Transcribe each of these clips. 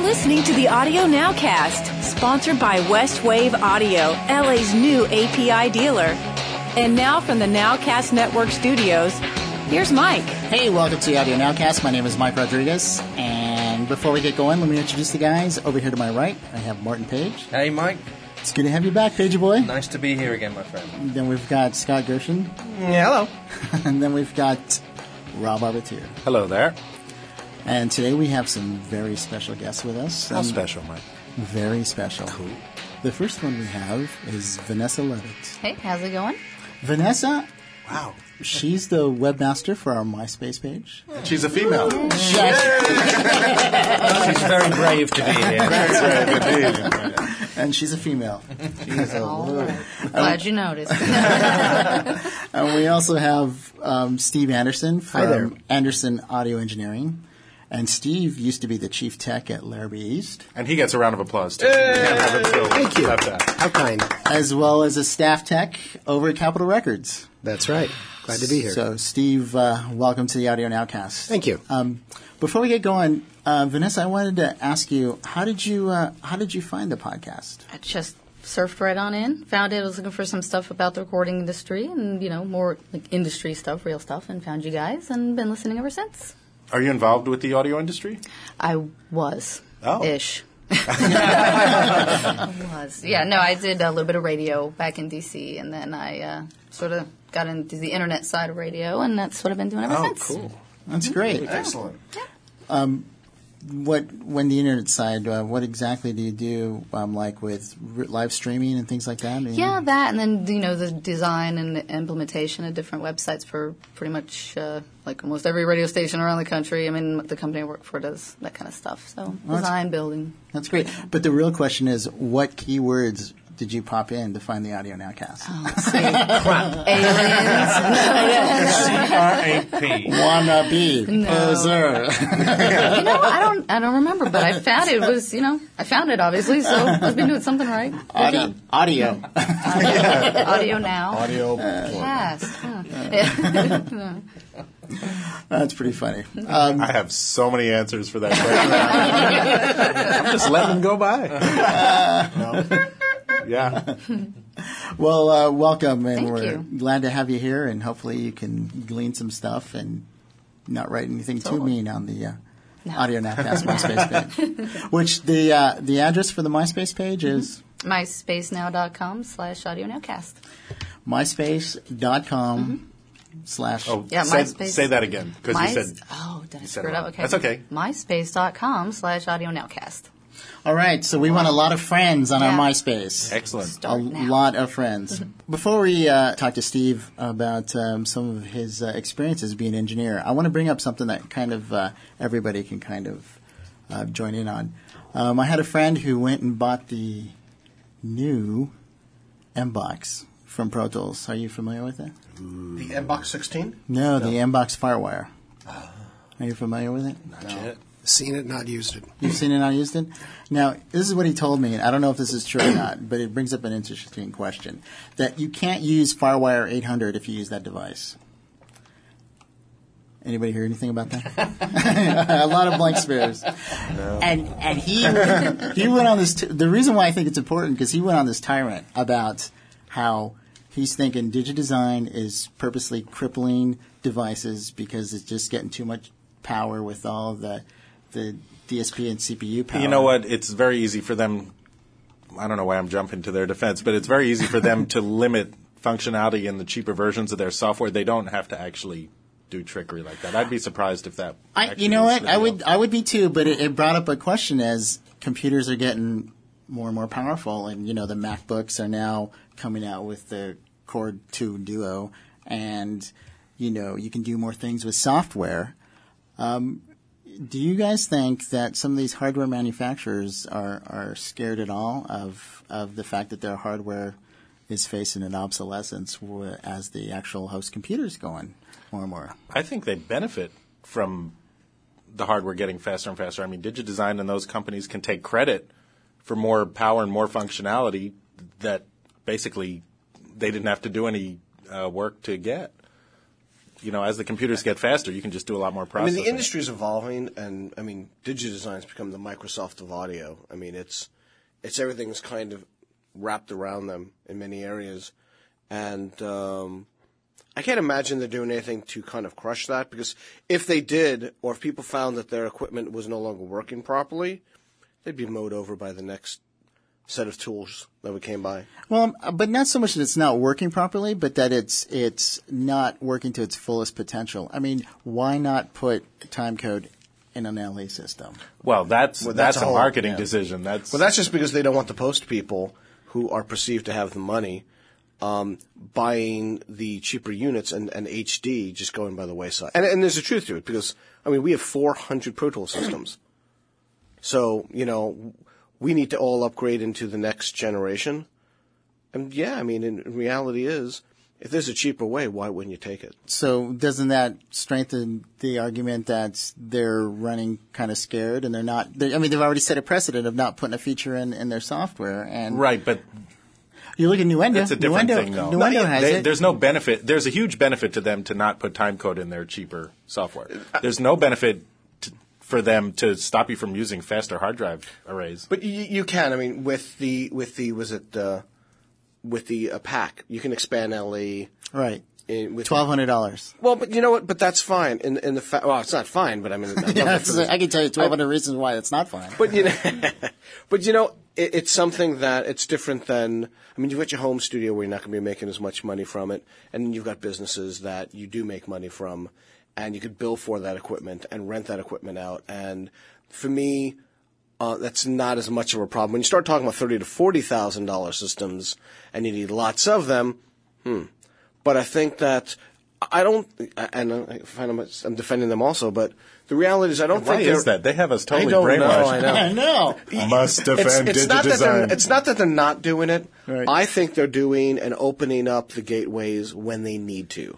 listening to the Audio Nowcast, sponsored by Westwave Audio, LA's new API dealer. And now from the Nowcast Network studios, here's Mike. Hey, welcome to the Audio Nowcast. My name is Mike Rodriguez. And before we get going, let me introduce the guys. Over here to my right, I have Martin Page. Hey, Mike. It's good to have you back, Pagey boy. Nice to be here again, my friend. Then we've got Scott Gershon. Yeah, hello. And then we've got Rob Arbatier. Hello there. And today we have some very special guests with us. How special, Mike? Very special. Cool. The first one we have is Vanessa Levitt. Hey, how's it going? Vanessa, Wow. she's the webmaster for our MySpace page. She's a female. She's very brave to be here. Very brave indeed. And she's a female. She's a All right. Glad you noticed. And we also have Steve Anderson Hi there. from Anderson Audio Engineering. And Steve used to be the chief tech at Larrabee East, And he gets a round of applause, too. Thank you. Left that. How kind. as well as a staff tech over at Capitol Records. That's right. Glad to be here. So, Steve, welcome to the Audio Nowcast. Thank you. Before we get going, Vanessa, I wanted to ask you, how did you find the podcast? I just surfed right on in, found it. I was looking for some stuff about the recording industry and, more like industry stuff, real stuff, and found you guys and been listening ever since. Are you involved with the audio industry? I was. Oh. Ish. I was. Yeah, no, I did a little bit of radio back in D.C., and then I sort of got into the internet side of radio, and that's what I've been doing ever since. Cool. That's great. Excellent. When the internet side, what exactly do you do, like with live streaming and things like that? Yeah, that, and then, the design and the implementation of different websites for pretty much, like almost every radio station around the country. I mean, the company I work for does that kind of stuff. So, design, building. That's great. But the real question is, what keywords did you pop in to find the Audio Nowcast? Let's see. Aliens. C-R-A-P. Wannabe. No. Poser. I don't remember, but I found it. It was, I found it, obviously, so I've been doing something right. Audio. Audio now. Audio. Cast. Huh. That's pretty funny. I have so many answers for that question. I'm just letting them go by. Yeah. Well, welcome, and Thank we're you. glad to have you here, and hopefully you can glean some stuff and not write anything too mean on the Audio Nowcast MySpace page. Which the address for the MySpace page is? MySpaceNow.com/Audio Nowcast. MySpace.com / Oh, Yeah, say, MySpace. say that again, because you said... Oh, did I said screw it it up? wrong. Okay. That's okay. MySpace.com/Audio Nowcast. All right, so we want a lot of friends on our Yeah. MySpace. Excellent. Start A now. lot of friends. Before we talk to Steve about some of his experiences being an engineer, I want to bring up something that kind of everybody can kind of join in on. I had a friend who went and bought the new MBox from Pro Tools. Are you familiar with it? The MBox 16? No, the MBox Firewire. Are you familiar with it? Not yet. Seen it, not used it. You've seen it, not used it? Now, this is what he told me, and I don't know if this is true or not, but it brings up an interesting question. That you can't use Firewire 800 if you use that device. Anybody hear anything about that? A lot of blank stares. No. And he went on this, the reason why I think it's important, because he went on this tyrant about how he's thinking DigiDesign is purposely crippling devices because it's just getting too much power with all the DSP and CPU power. You know what? It's very easy for them. I don't know why I'm jumping to their defense, but it's very easy for them to limit functionality in the cheaper versions of their software. They don't have to actually do trickery like that. I'd be surprised if that. You know what? I would be too, but it brought up a question as computers are getting more and more powerful, and the MacBooks are now coming out with the Core 2 Duo, and you can do more things with software. Do you guys think that some of these hardware manufacturers are scared at all of the fact that their hardware is facing an obsolescence as the actual host computers going more and more? I think they benefit from the hardware getting faster and faster. I mean, DigiDesign and those companies can take credit for more power and more functionality that basically they didn't have to do any work to get. as the computers get faster, you can just do a lot more I mean, processing. the industry is evolving, and DigiDesign's become the Microsoft of audio. I mean, it's everything's kind of wrapped around them in many areas, and I can't imagine they're doing anything to kind of crush that, because if they did, or if people found that their equipment was no longer working properly, they'd be mowed over by the next set of tools that we came by. Well, but not so much that it's not working properly, but that it's not working to its fullest potential. I mean, why not put time code in an LE system? Well, that's a whole- marketing decision. That's just because they don't want the post people who are perceived to have the money buying the cheaper units and HD just going by the wayside. And there's a truth to it, because, we have 400 Pro Tools systems. So, we need to all upgrade into the next generation. And in reality is, if there's a cheaper way, why wouldn't you take it? So doesn't that strengthen the argument that they're running kind of scared and they've already set a precedent of not putting a feature in their software. And right, but you look at Nuendo. that's a different thing, though. Nuendo has it. There's no benefit. There's a huge benefit to them to not put timecode in their cheaper software. There's no benefit for them to stop you from using faster hard drive arrays. But you can. With the pack, you can expand LE. Right. With $1,200. Well, but you know what? But that's fine. Well, it's not fine. But I can tell you 1,200 reasons why it's not fine. But it's something that it's different than. You've got your home studio where you're not going to be making as much money from it, and then you've got businesses that you do make money from, and you could bill for that equipment and rent that equipment out. And for me, that's not as much of a problem. When you start talking about $30,000 to $40,000 systems, and you need lots of them, But I think that I don't, and I find I'm defending them also, but the reality is I don't think Why is that? They have us totally brainwashed. I know. Must defend DigiDesign. It's not that they're not doing it. Right. I think they're doing and opening up the gateways when they need to.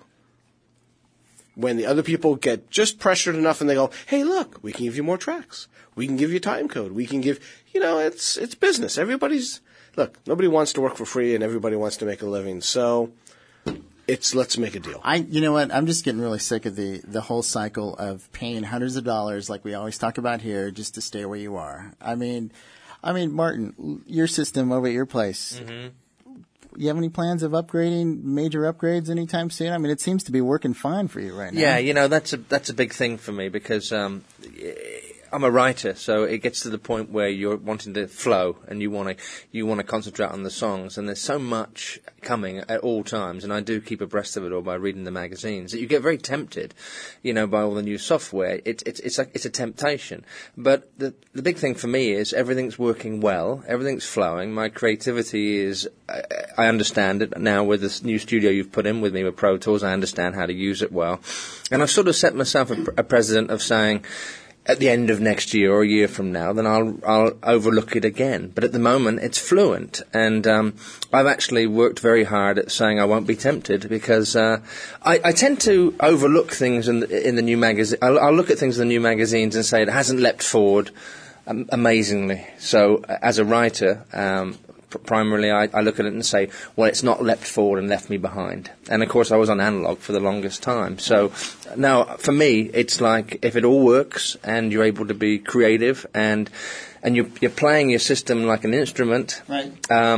When the other people get just pressured enough and they go, hey, look, we can give you more tracks. We can give you time code. We can give, it's business. Nobody wants to work for free and everybody wants to make a living. So let's make a deal. You know what? I'm just getting really sick of the whole cycle of paying hundreds of dollars like we always talk about here just to stay where you are. I mean, Martin, your system over at your place, you have any plans of upgrading, major upgrades anytime soon? I mean, it seems to be working fine for you right now. Yeah, that's a big thing for me because I'm a writer, so it gets to the point where you're wanting to flow and you want to concentrate on the songs, and there's so much coming at all times, and I do keep abreast of it all by reading the magazines, that you get very tempted, by all the new software. It's a temptation. But the big thing for me is everything's working well, everything's flowing, my creativity is, I understand it now with this new studio you've put in with me with Pro Tools, I understand how to use it well. And I've sort of set myself a precedent of saying, at the end of next year or a year from now, then I'll overlook it again. But at the moment, it's fluent, and I've actually worked very hard at saying I won't be tempted because I tend to overlook things in the new magazine. I'll look at things in the new magazines and say it hasn't leapt forward amazingly. So as a writer, primarily I look at it and say, well, it's not leapt forward and left me behind. And of course I was on analog for the longest time. So now for me it's like if it all works and you're able to be creative and you're playing your system like an instrument, right.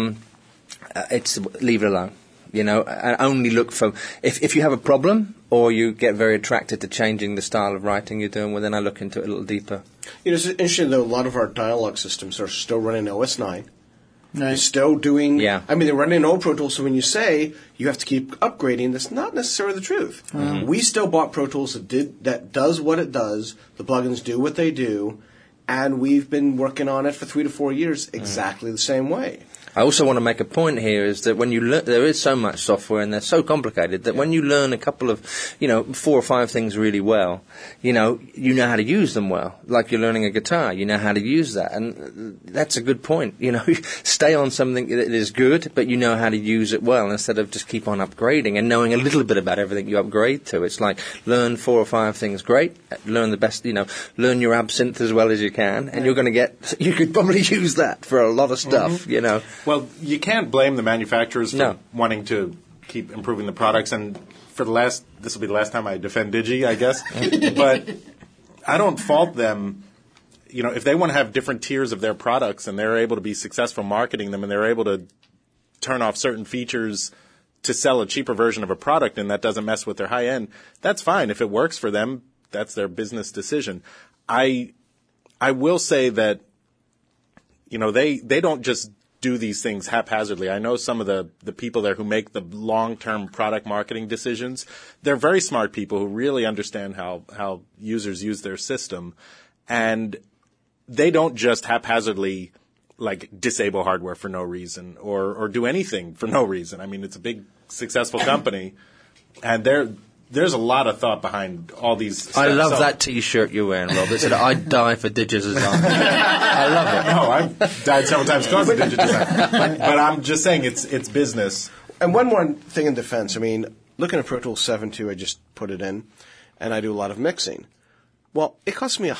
It's leave it alone. And only look for if you have a problem or you get very attracted to changing the style of writing you're doing, well then I look into it a little deeper. It's interesting though, a lot of our dialogue systems are still running OS 9. Right. You're still doing, yeah. They're running old Pro Tools, so when you say you have to keep upgrading, that's not necessarily the truth. Mm-hmm. We still bought Pro Tools that does what it does, the plugins do what they do, and we've been working on it for 3 to 4 years exactly the same way. I also want to make a point here is that when you learn, there is so much software and they're so complicated that when you learn a couple of, 4 or 5 things really well, you know how to use them well. Like you're learning a guitar, you know how to use that. And that's a good point. Stay on something that is good, but you know how to use it well instead of just keep on upgrading and knowing a little bit about everything you upgrade to. It's like learn 4 or 5 things great, learn the best, learn your absinthe as well as you can, and you're going to you could probably use that for a lot of stuff, Well, you can't blame the manufacturers for wanting to keep improving the products, and this will be the last time I defend Digi, I guess. But I don't fault them. If they want to have different tiers of their products and they're able to be successful marketing them and they're able to turn off certain features to sell a cheaper version of a product and that doesn't mess with their high end, that's fine. If it works for them, that's their business decision. I will say that, they don't just do these things haphazardly. I know some of the people there who make the long-term product marketing decisions. They're very smart people who really understand how users use their system. And they don't just haphazardly disable hardware for no reason or do anything for no reason. I mean, it's a big, successful company, and there's a lot of thought behind all these steps. I love that T-shirt you're wearing, Rob. It said, "I'd die for Digidesign." I love it. No, I've died several times because of Digidesign. But I'm just saying it's business. And one more thing in defense. I mean, looking at Pro Tools 7.2, I just put it in, and I do a lot of mixing. Well, it cost me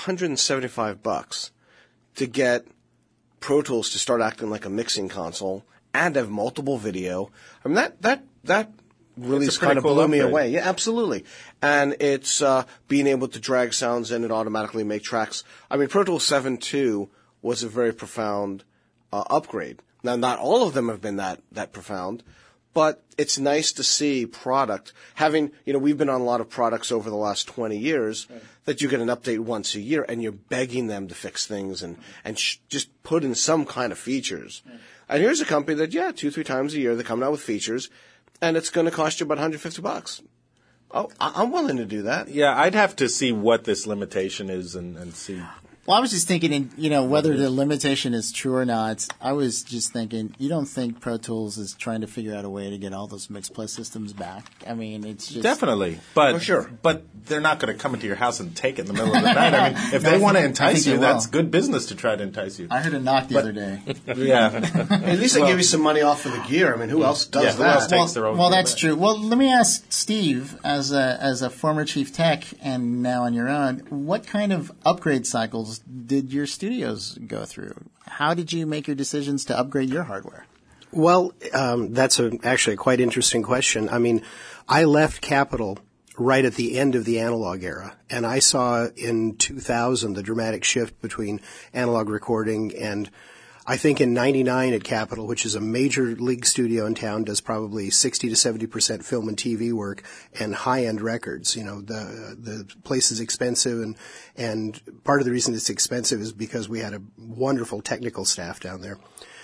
$175 to get Pro Tools to start acting like a mixing console and have multiple video. I mean, that really kind of blew me away. Yeah, absolutely. And it's being able to drag sounds in and automatically make tracks. I mean, Pro Tools 7.2 was a very profound upgrade. Now, not all of them have been that profound, but it's nice to see product having, we've been on a lot of products over the last 20 years that you get an update once a year and you're begging them to fix things and just put in some kind of features. And here's a company that, 2-3 times a year they're coming out with features and it's going to cost you about $150. Oh, I'm willing to do that. Yeah, I'd have to see what this limitation is and see. Well, I was just thinking, whether the limitation is true or not. I was just thinking, you don't think Pro Tools is trying to figure out a way to get all those mixed play systems back? I mean, it's just definitely, but sure. But they're not going to come into your house and take it in the middle of the night. I mean, if they want to entice you, that's good business to try to entice you. I heard a knock the other day. Yeah, at least they give you some money off for the gear. I mean, who else does that? Who else takes their own well, that's true. Well, let me ask Steve, as a former chief tech and now on your own, what kind of upgrade cycles did your studios go through? How did you make your decisions to upgrade your hardware? Well, that's actually a quite interesting question. I mean, I left Capitol right at the end of the analog era, and I saw in 2000 the dramatic shift between analog recording and I think in 99 at Capitol, which is a major league studio in town, does probably 60 to 70% film and TV work and high-end records. The place is expensive, and part of the reason it's expensive is because we had a wonderful technical staff down there.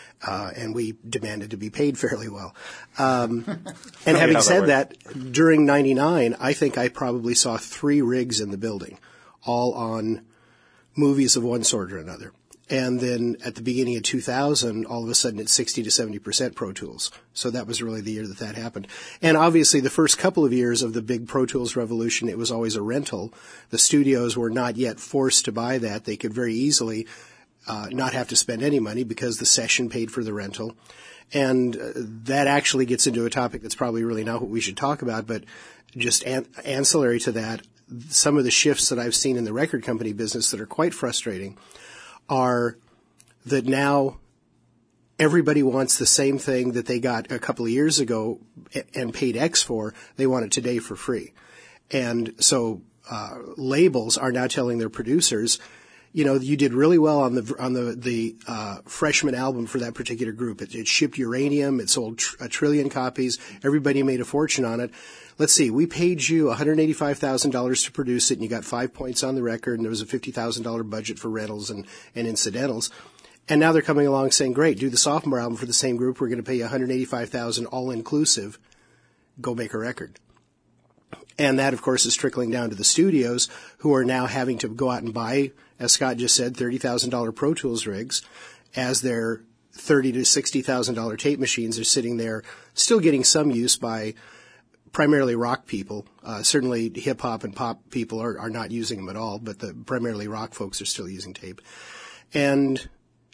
And we demanded to be paid fairly well. And having said that, during 99, I think I probably saw 3 rigs in the building, all on movies of one sort or another. And then at the beginning of 2000, all of a sudden it's 60 to 70% Pro Tools. So that was really the year that happened. And obviously the first couple of years of the big Pro Tools revolution, it was always a rental. The studios were not yet forced to buy that. They could very easily not have to spend any money because the session paid for the rental. And that actually gets into a topic that's probably really not what we should talk about, but just ancillary to that, some of the shifts that I've seen in the record company business that are quite frustrating are that now everybody wants the same thing that they got a couple of years ago and paid X for. They want it today for free. And so labels are now telling their producers, you did really well on the freshman album for that particular group. It shipped uranium. It sold a trillion copies. Everybody made a fortune on it. Let's see, we paid you $185,000 to produce it, and you got 5 points on the record, and there was a $50,000 budget for rentals and incidentals. And now they're coming along saying, great, do the sophomore album for the same group. We're going to pay you $185,000 all-inclusive. Go make a record. And that, of course, is trickling down to the studios, who are now having to go out and buy, as Scott just said, $30,000 Pro Tools rigs, as their $30,000 to $60,000 tape machines are sitting there, still getting some use by primarily rock people. Certainly hip-hop and pop people are not using them at all, but the primarily rock folks are still using tape. And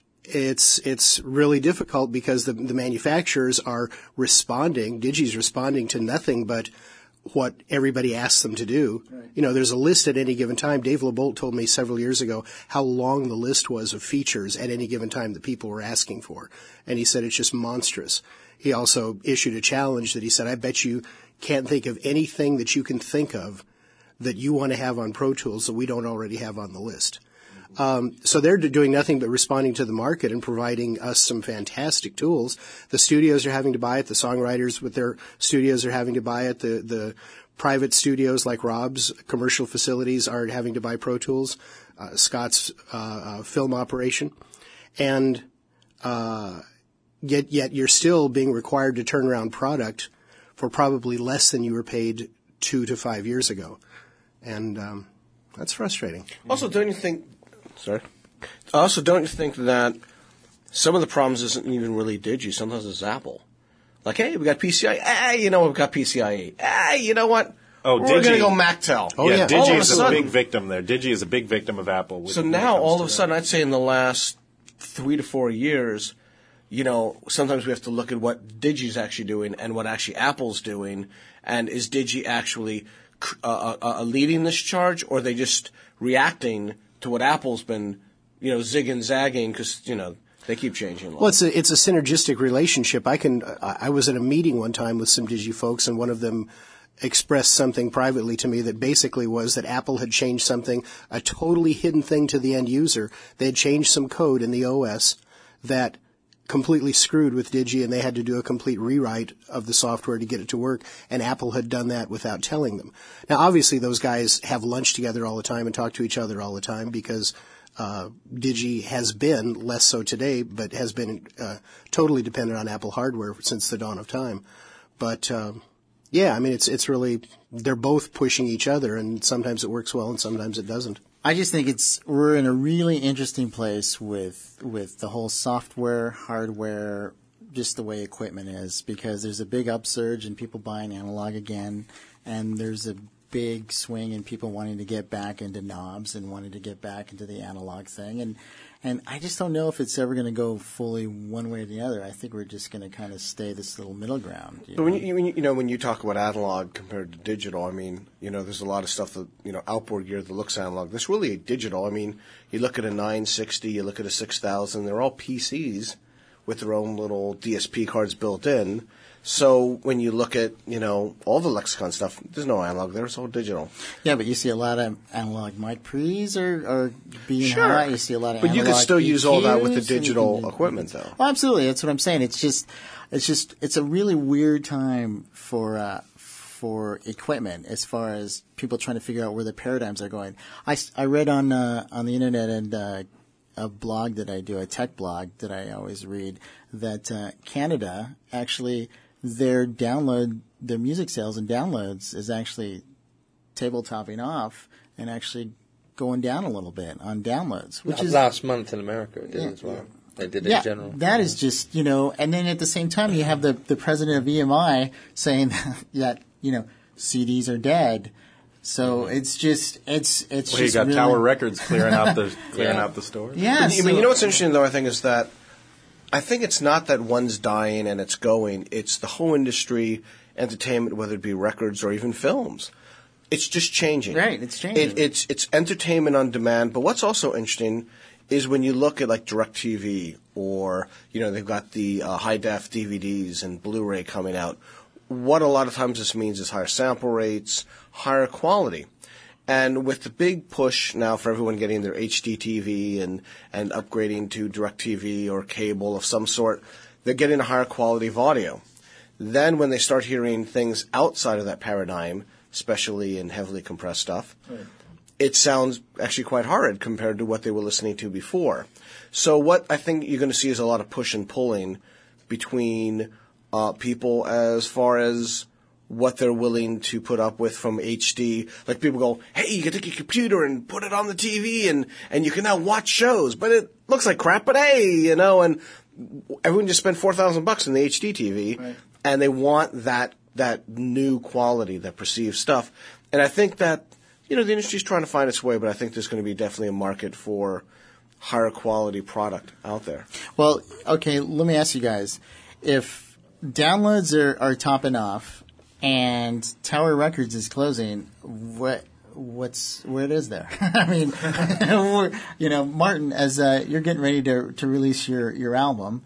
it's really difficult because the manufacturers are responding, Digi's responding to nothing but what everybody asks them to do. Right. You know, there's a list at any given time. Dave LeBolt told me several years ago how long the list was of features at any given time that people were asking for. And he said it's just monstrous. He also issued a challenge that he said, I bet you can't think of anything that you can think of that you want to have on Pro Tools that we don't already have on the list. So they're doing nothing but responding to the market and providing us some fantastic tools. The studios are having to buy it. The songwriters with their studios are having to buy it. The private studios like Rob's commercial facilities are having to buy Pro Tools, Scott's film operation. And yet you're still being required to turn around product for probably less than you were paid 2 to 5 years ago. And that's frustrating. Also, don't you think that some of the problems isn't even really Digi? Sometimes it's Apple. Like, hey, we got PCIe. Hey, you know we've got PCIe. Hey, you know what? Oh, we're going to go MacTel. Oh, yeah. All Digi of is a sudden, big victim there. Digi is a big victim of Apple. So now, all of a sudden, I'd say in the last 3 to 4 years, you know, sometimes we have to look at what Digi's actually doing and what actually Apple's doing. And is Digi actually leading this charge, or are they just reacting to what Apple's been, you know, zigging, zagging, because, you know, they keep changing. Well, it's a synergistic relationship. I was at a meeting one time with some Digi folks, and one of them expressed something privately to me that basically was that Apple had changed something, a totally hidden thing to the end user. They had changed some code in the OS that completely screwed with Digi, and they had to do a complete rewrite of the software to get it to work, and Apple had done that without telling them. Now, obviously, those guys have lunch together all the time and talk to each other all the time because Digi has been, less so today, but has been totally dependent on Apple hardware since the dawn of time. But yeah, I mean, it's really, they're both pushing each other, and sometimes it works well and sometimes it doesn't. I just think we're in a really interesting place with the whole software, hardware, just the way equipment is, because there's a big upsurge in people buying analog again, and there's a big swing in people wanting to get back into knobs and wanting to get back into the analog thing, and I just don't know if it's ever going to go fully one way or the other. I think we're just going to kind of stay this little middle ground. But when you talk about analog compared to digital, I mean, you know, there's a lot of stuff that, you know, outboard gear that looks analog. That's really digital. I mean, you look at a 960, you look at a 6000, they're all PCs with their own little DSP cards built in. So when you look at, you know, all the Lexicon stuff, there's no analog there. It's all digital. Yeah, but you see a lot of analog mic pre's are being sure. high. You see a lot of but analog you can still EQs use all that with the digital equipment, though. Well, absolutely. That's what I'm saying. It's a really weird time for equipment as far as people trying to figure out where the paradigms are going. I read on the internet and a blog that I do, a tech blog that I always read, that Canada actually, their music sales and downloads is actually tabletopping off and actually going down a little bit on downloads. Which is last month in America it did as well. They did it in general. That is just, you know, and then at the same time you have the president of EMI saying that, you know, CDs are dead. So it's just you got really, Tower Records clearing out the store. Yeah. You know what's interesting though, I think, is that I think it's not that one's dying and it's going. It's the whole industry, entertainment, whether it be records or even films. It's just changing. Right, it's changing. It's entertainment on demand. But what's also interesting is when you look at like DirecTV, or, you know, they've got the high-def DVDs and Blu-ray coming out. What a lot of times this means is higher sample rates, higher quality. And with the big push now for everyone getting their HD TV and upgrading to DirecTV or cable of some sort, they're getting a higher quality of audio. Then when they start hearing things outside of that paradigm, especially in heavily compressed stuff, it sounds actually quite horrid compared to what they were listening to before. So what I think you're going to see is a lot of push and pulling between people as far as what they're willing to put up with from HD. Like people go, hey, you can take your computer and put it on the TV and you can now watch shows, but it looks like crap, but hey, you know, and everyone just spent $4,000 on the HD TV, right, and they want that new quality, that perceived stuff. And I think that, you know, the industry's trying to find its way, but I think there's going to be definitely a market for higher quality product out there. Well, okay, let me ask you guys, if downloads are topping off, and Tower Records is closing. What is there? I mean, Martin, as you're getting ready to release your album,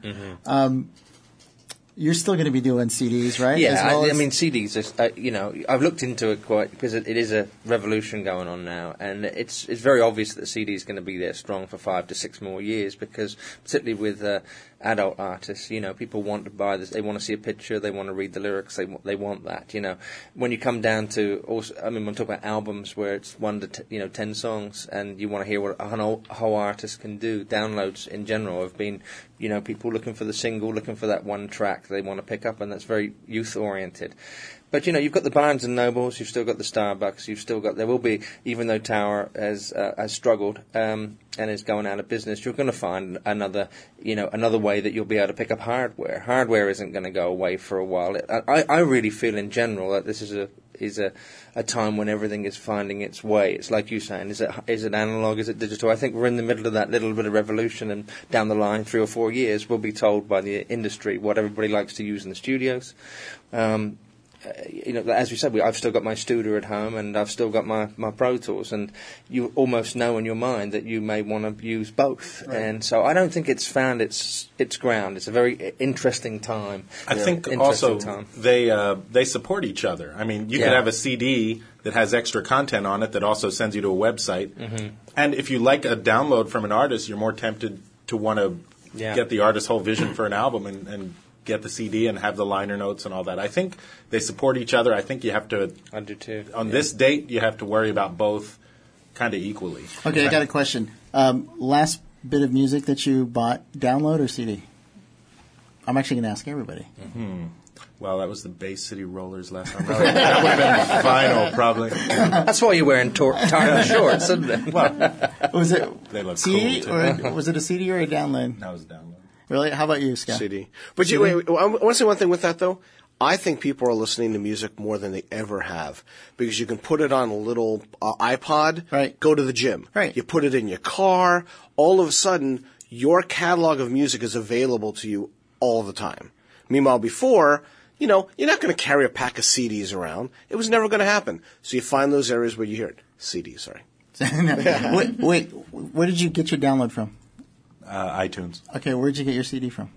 you're still going to be doing CDs, right? Yeah, I mean CDs. I've looked into it quite because it is a revolution going on now, and it's very obvious that the CD is going to be there strong for 5 to 6 more years because, particularly with adult artists, people want to buy this. They want to see a picture. They want to read the lyrics. They want that. When you come down to also, I mean, when we talk about albums where it's 1 to 10 songs, and you want to hear what a whole artist can do. Downloads in general have been, people looking for the single, looking for that one track they want to pick up, and that's very youth oriented. But you've got the Barnes and Nobles, you've still got the Starbucks, there will be, even though Tower has struggled and is going out of business, you're going to find another way that you'll be able to pick up hardware. Hardware isn't going to go away for a while. I really feel in general that this is a time when everything is finding its way. It's like you saying, is it analog, is it digital? I think we're in the middle of that little bit of revolution, and down the line, 3 or 4 years, we'll be told by the industry what everybody likes to use in the studios. As we said, I've still got my Studer at home, and I've still got my Pro Tools, and you almost know in your mind that you may want to use both. Right. And so I don't think it's found its ground. It's a very interesting time. I think also they support each other. I mean, you could have a CD that has extra content on it that also sends you to a website. Mm-hmm. And if you like a download from an artist, you're more tempted to want to get the artist's whole vision for an album and get the CD and have the liner notes and all that. I think they support each other. I think you have to. I do too. On this date, you have to worry about both kind of equally. Okay, I got a question. Last bit of music that you bought, download or CD? I'm actually going to ask everybody. Mm-hmm. Well, that was the Bay City Rollers last time. That would have been vinyl, probably. That's why you're wearing tartan shorts, isn't it? Well, was it they look CD cool, or was it a CD or a download? That was a download. Really? How about you, Scott? CD. But wait, I want to say one thing with that, though. I think people are listening to music more than they ever have because you can put it on a little iPod, right. Go to the gym. Right. You put it in your car. All of a sudden, your catalog of music is available to you all the time. Meanwhile, before, you're not going to carry a pack of CDs around. It was never going to happen. So you find those areas where you hear it. CD, sorry. Wait, where did you get your download from? iTunes. Okay, where'd you get your CD from?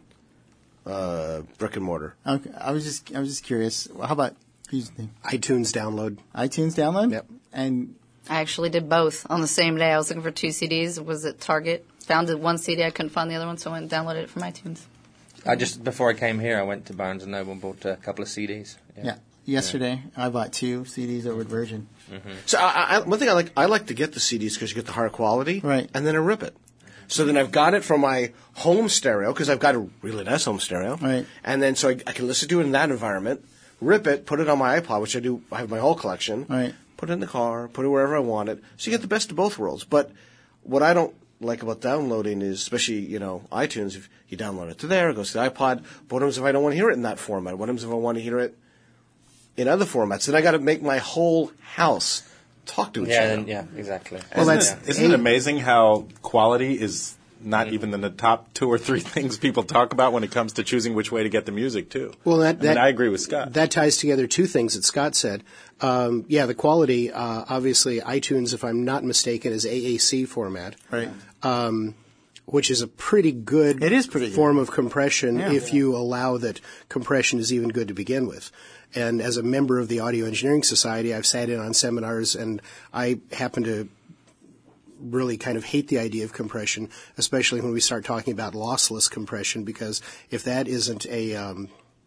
Brick and mortar. Okay, I was just curious. How about you? iTunes download. iTunes download? Yep. And I actually did both on the same day. I was looking for 2 CDs. Was at Target. Found one CD. I couldn't find the other one, so I went and downloaded it from iTunes. Before I came here, I went to Barnes & Noble and bought a couple of CDs. Yeah. Yesterday, I bought 2 CDs over at Virgin. Mm-hmm. So one thing I like to get the CDs because you get the higher quality, right? And then I rip it. So then I've got it from my home stereo because I've got a really nice home stereo, right? And then so I can listen to it in that environment, rip it, put it on my iPod, which I do. I have my whole collection, right? Put it in the car, put it wherever I want it. So you get the best of both worlds. But what I don't like about downloading is, especially iTunes, if you download it to there, it goes to the iPod. But what happens if I don't want to hear it in that format? What happens if I want to hear it in other formats? Then I got to make my whole house talk to each other. Yeah, exactly. Well, isn't it amazing how quality is not even in the top 2 or 3 things people talk about when it comes to choosing which way to get the music, too? Well, I agree with Scott. That ties together 2 things that Scott said. The quality, obviously, iTunes, if I'm not mistaken, is AAC format. Right. Which is a pretty good it is pretty form good. Of compression if you allow that compression is even good to begin with. And as a member of the Audio Engineering Society, I've sat in on seminars, and I happen to really kind of hate the idea of compression, especially when we start talking about lossless compression, because if that isn't a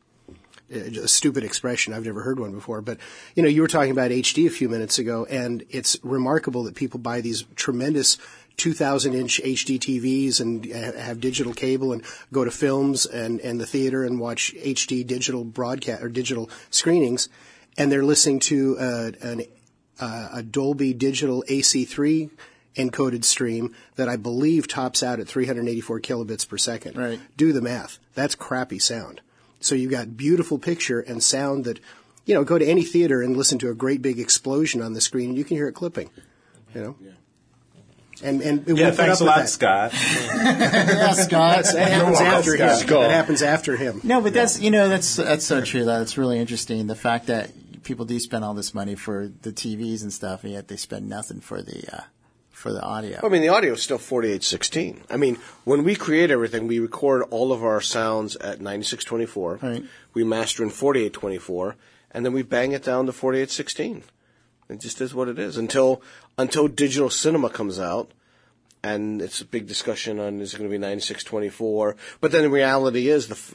stupid expression, I've never heard one before, but you were talking about HD a few minutes ago, and it's remarkable that people buy these tremendous 2,000-inch HD TVs and have digital cable and go to films and the theater and watch HD digital broadcast or digital screenings, and they're listening to a Dolby Digital AC3 encoded stream that I believe tops out at 384 kilobits per second. Right. Do the math. That's crappy sound. So you've got beautiful picture and sound that, go to any theater and listen to a great big explosion on the screen and you can hear it clipping, Yeah. And Yeah, thanks a lot, Scott. Yeah, Scott. That happens after him. Scott. That happens after him. No, but that's so true. That's really interesting. The fact that people do spend all this money for the TVs and stuff, and yet they spend nothing for the audio. I mean, the audio is still 4816. I mean, when we create everything, we record all of our sounds at 9624. Right. We master in 4824, and then we bang it down to 4816. It just is what it is until digital cinema comes out, and it's a big discussion on is it going to be 9624. But then the reality is the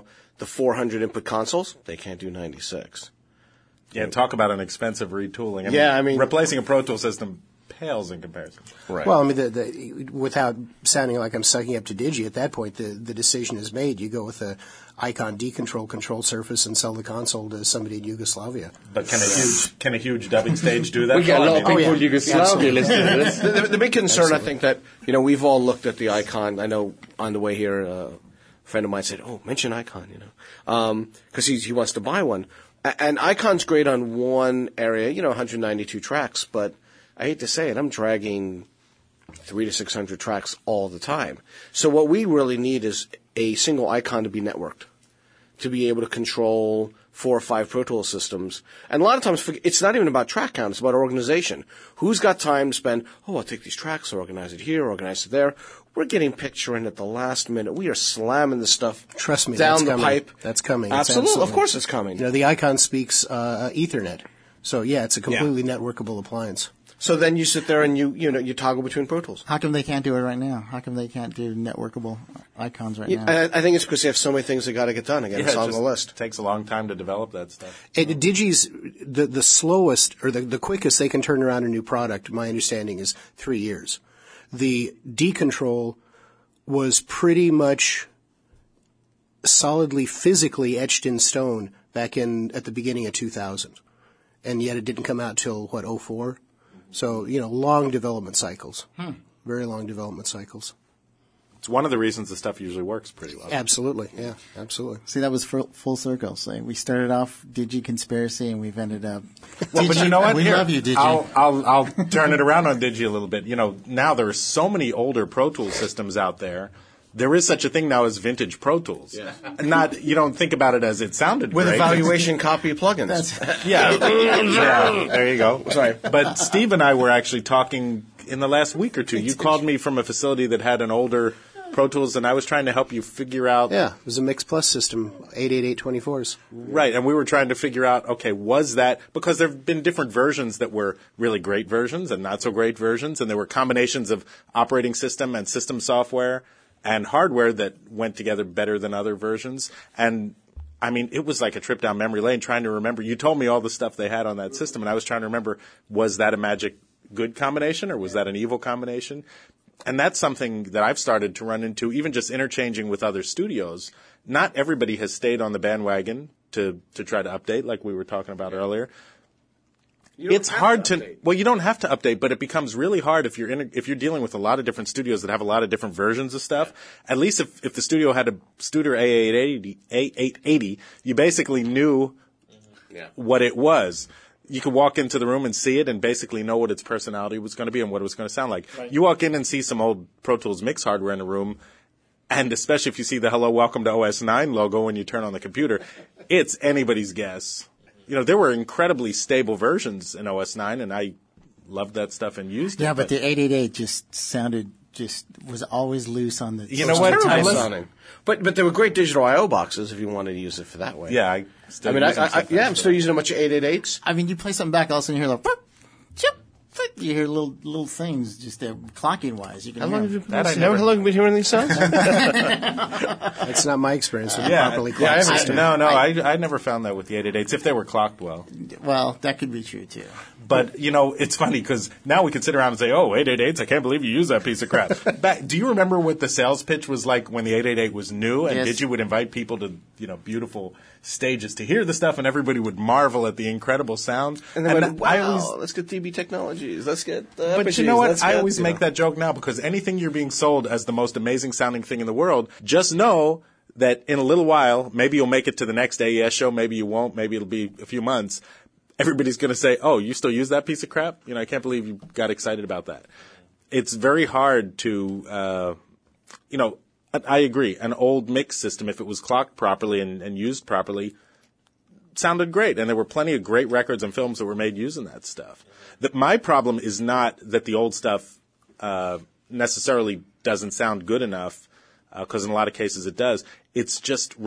400 input consoles, they can't do 96. Yeah, talk about an expensive retooling. I mean replacing a Pro Tool system pales in comparison. Right. Well, I mean, without sounding like I'm sucking up to Digi, at that point, the decision is made. You go with the Icon D-Control control surface and sell the console to somebody in Yugoslavia. But can a huge dubbing stage do that? We get a lot of people in yeah. Yugoslavia listening to this. The big concern, I think, that we've all looked at the Icon. I know on the way here, a friend of mine said, "Oh, mention Icon," because he wants to buy one. And Icon's great on one area, 192 tracks, but I hate to say it, I'm dragging 300 to 600 tracks all the time. So what we really need is a single Icon to be networked, to be able to control 4 or 5 Pro Tools systems. And a lot of times, it's not even about track count, it's about organization. Who's got time to spend, I'll take these tracks, organize it here, organize it there. We're getting picture in at the last minute. We are slamming the stuff Trust me, down that's the coming. pipe. That's coming. It's Absolutely. Of course it's coming. The Icon speaks Ethernet. So, yeah, it's a completely networkable appliance. So then you sit there and you toggle between Pro Tools. How come they can't do it right now? How come they can't do networkable icons right now? I think it's because they have so many things that got to get done. Again, it's on the list. It takes a long time to develop that stuff. Digi's the slowest or the quickest they can turn around a new product, my understanding, is 3 years. The D-Control was pretty much solidly physically etched in stone back at the beginning of 2000. And yet it didn't come out till, 04? So, long development cycles. Very long development cycles. It's one of the reasons the stuff usually works pretty well. Absolutely, yeah, absolutely. See, that was full circle. So we started off Digi Conspiracy, and we've ended up. Well, but you know what? We love you, Digi. I'll turn it around on Digi a little bit. Now there are so many older Pro Tools systems out there. There is such a thing now as vintage Pro Tools. Yeah. You don't think about it as it sounded with great. evaluation copy plugins. Yeah, there you go. Sorry. But Steve and I were actually talking in the last week or two. You called me from a facility that had an older Pro Tools, and I was trying to help you figure out. Yeah, it was a Mix Plus system, 88824s. Right, and we were trying to figure out, okay, was that, because there have been different versions that were really great versions and not so great versions, and there were combinations of operating system and system software and hardware that went together better than other versions. And I mean, it was like a trip down memory lane trying to remember. You told me all the stuff they had on that system, and I was trying to remember, was that a magic good combination or was that an evil combination? And that's something that I've started to run into, even just interchanging with other studios. Not everybody has stayed on the bandwagon to try to update, like we were talking about earlier. It's hard to well, you don't have to update, but it becomes really hard if you're dealing with a lot of different studios that have a lot of different versions of stuff. At least if the studio had a Studer A880, you basically knew what it was. You could walk into the room and see it and basically know what its personality was going to be and what it was going to sound like. Right. You walk in and see some old Pro Tools mix hardware in a room, and especially if you see the Hello, Welcome to OS 9 logo when you turn on the computer, it's anybody's guess. There were incredibly stable versions in OS 9, and I loved that stuff and used it. Yeah, but the 888 was always loose on the. You know what? Sounding. But there were great digital I/O boxes if you wanted to use it for that way. Yeah, I'm still using a bunch of 888s. I mean, you play something back, all of a sudden you hear you hear little things just clocking wise. You can How long have you been hearing these sounds? That's not my experience with properly clocked system. I never found that with the 888s, if they were clocked well. Well, that could be true, too. But, it's funny because now we can sit around and say, 888s, I can't believe you used that piece of crap. Do you remember what the sales pitch was like when the 888 was new? And Digi would invite people to, beautiful stages to hear the stuff, and everybody would marvel at the incredible sound. And they went, wow, let's get DB Technologies. Let's get But you know what? I always make that joke now because anything you're being sold as the most amazing sounding thing in the world, just know that in a little while, maybe you'll make it to the next AES show, maybe you won't, maybe it'll be a few months. Everybody's going to say, oh, you still use that piece of crap? I can't believe you got excited about that. it's very hard to, I agree. An old mix system, if it was clocked properly and used properly, sounded great. And there were plenty of great records and films that were made using that stuff. My problem is not that the old stuff necessarily doesn't sound good enough, because in a lot of cases it does. It's just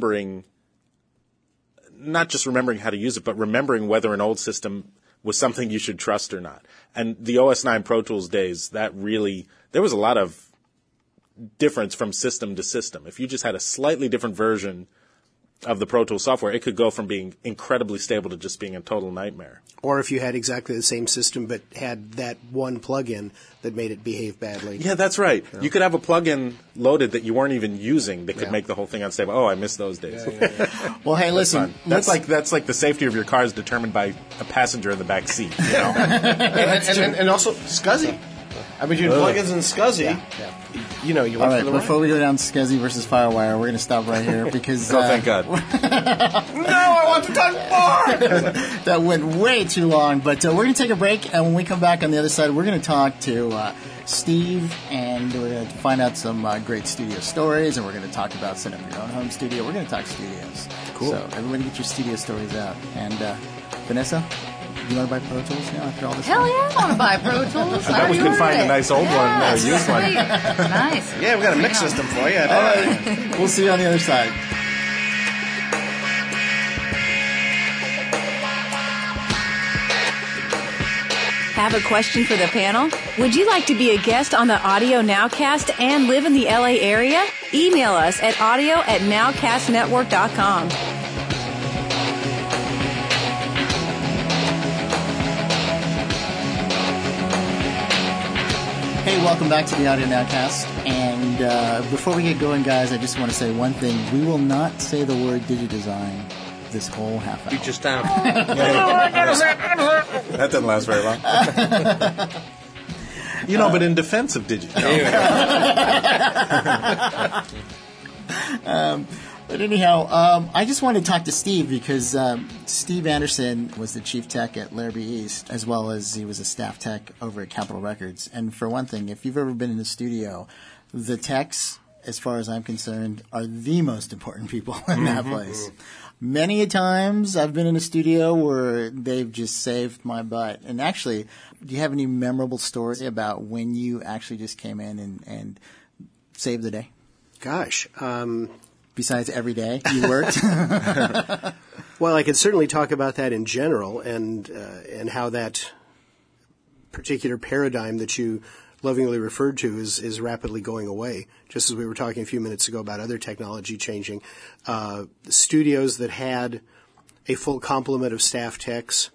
not just remembering how to use it, but remembering whether an old system was something you should trust or not. And the OS9 Pro Tools days, there was a lot of difference from system to system. If you just had a slightly different version of the Pro Tools software, it could go from being incredibly stable to just being a total nightmare. Or if you had exactly the same system but had that one plug-in that made it behave badly. Yeah, that's right. Yeah. You could have a plug-in loaded that you weren't even using that could make the whole thing unstable. Oh, I miss those days. Yeah. Well, hey, listen. That's like the safety of your car is determined by a passenger in the back seat. You know? and also SCSI. I mean, you plug in SCSI. Yeah. You went all right, for the before we go down SCSI versus FireWire, we're going to stop right here because... oh, thank God. No, I want to talk more! That went way too long, but we're going to take a break, and when we come back on the other side, we're going to talk to Steve, and we're going to find out some great studio stories, and we're going to talk about setting up your own home studio. We're going to talk studios. Cool. So everybody get your studio stories out. And Vanessa? You want to buy Pro Tools now after all this Hell time? yeah, I want to buy Pro Tools. I bet we can find a nice old one, used one. Nice. Yeah, we got a mix system for you. All right. We'll see you on the other side. Have a question for the panel? Would you like to be a guest on the Audio Nowcast and live in the LA area? Email us at audio@nowcastnetwork.com. Hey, welcome back to the Audio Nowcast. And before we get going, guys, I just want to say one thing. We will not say the word DigiDesign this whole half hour. You just have. That doesn't last very long. But in defense of digital. But anyhow, I just wanted to talk to Steve because Steve Anderson was the chief tech at Larrabee East, as well as he was a staff tech over at Capitol Records. And for one thing, if you've ever been in the studio, the techs, as far as I'm concerned, are the most important people in that place. Many a times I've been in a studio where they've just saved my butt. And actually, do you have any memorable stories about when you actually just came in and saved the day? Gosh. Besides every day you worked? Well, I could certainly talk about that in general and how that particular paradigm that you lovingly referred to is rapidly going away. Just as we were talking a few minutes ago about other technology changing. Studios that had a full complement of staff techs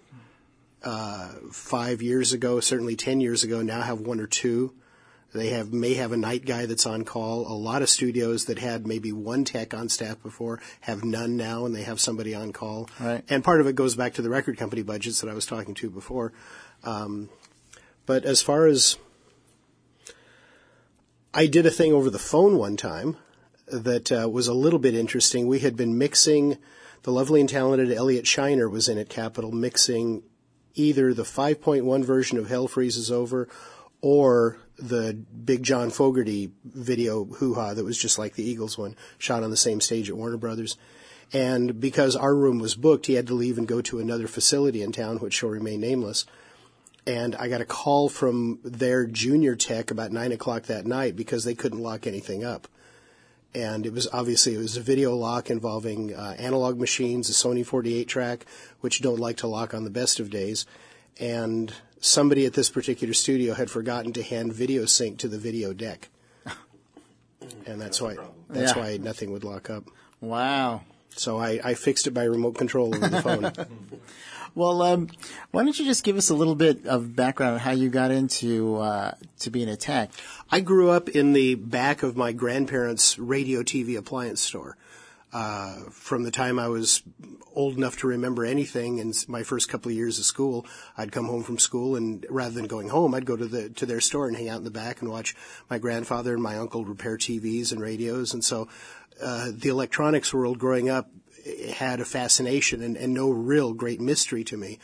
5 years ago, certainly 10 years ago, now have one or two. They may have a night guy that's on call. A lot of studios that had maybe one tech on staff before have none now, and they have somebody on call. Right. And part of it goes back to the record company budgets that I was talking to before. But as far as I did a thing over the phone one time that was a little bit interesting. We had been mixing, the lovely and talented Elliot Shiner was in at Capitol mixing either the 5.1 version of Hell Freezes Over or the Big John Fogerty video hoo-ha that was just like the Eagles one, shot on the same stage at Warner Brothers. And because our room was booked, he had to leave and go to another facility in town, which shall remain nameless. And I got a call from their junior tech about 9 o'clock that night because they couldn't lock anything up. And it was a video lock involving analog machines, a Sony 48 track, which don't like to lock on the best of days. And somebody at this particular studio had forgotten to hand video sync to the video deck. And that's why nothing would lock up. Wow. So I fixed it by remote control over the phone. Well, why don't you just give us a little bit of background on how you got into to being a tech? I grew up in the back of my grandparents' radio TV appliance store. From the time I was old enough to remember anything in my first couple of years of school, I'd come home from school, and rather than going home, I'd go to their store and hang out in the back and watch my grandfather and my uncle repair TVs and radios. And so the electronics world growing up had a fascination and no real great mystery to me.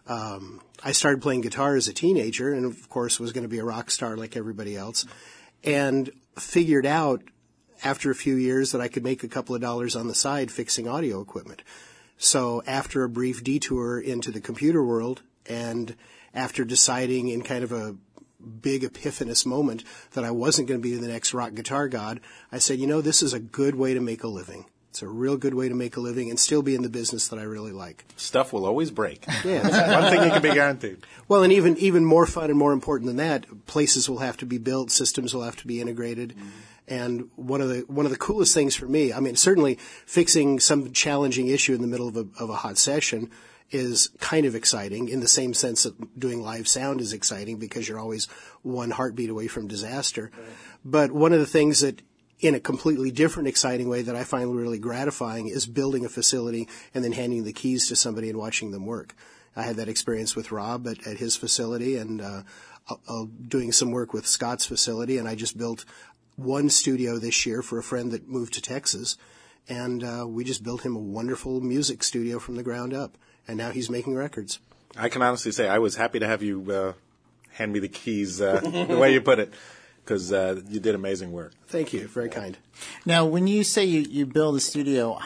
I started playing guitar as a teenager and, of course, was going to be a rock star like everybody else, and figured out after a few years that I could make a couple of dollars on the side fixing audio equipment. So after a brief detour into the computer world and after deciding in kind of a big epiphanous moment that I wasn't going to be the next rock guitar god, I said, this is a good way to make a living. It's a real good way to make a living and still be in the business that I really like. Stuff will always break. Yeah. One thing you can be guaranteed. Well, and even more fun and more important than that, places will have to be built, systems will have to be integrated. Mm-hmm. And one of the coolest things for me, I mean, certainly fixing some challenging issue in the middle of a hot session is kind of exciting in the same sense that doing live sound is exciting because you're always one heartbeat away from disaster. Right. But one of the things that in a completely different, exciting way that I find really gratifying is building a facility and then handing the keys to somebody and watching them work. I had that experience with Rob at his facility and doing some work with Scott's facility, and I just built one studio this year for a friend that moved to Texas, and we just built him a wonderful music studio from the ground up, and now he's making records. I can honestly say I was happy to have you hand me the keys the way you put it, because you did amazing work. Thank you. Very kind. Now, when you say you build a studio,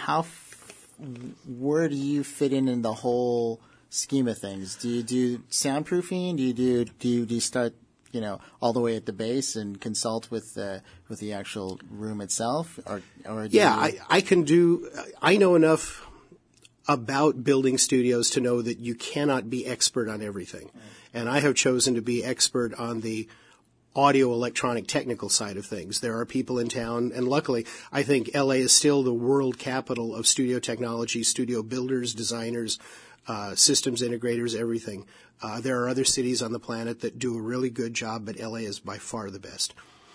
where do you fit in the whole scheme of things? Do you do soundproofing? Do you start all the way at the base and consult with the actual room itself, or I can do. I know enough about building studios to know that you cannot be expert on everything, and I have chosen to be expert on the audio electronic technical side of things. There are people in town, and luckily, I think LA is still the world capital of studio technology, studio builders, designers, systems integrators, everything. There are other cities on the planet that do a really good job, but LA is by far the best.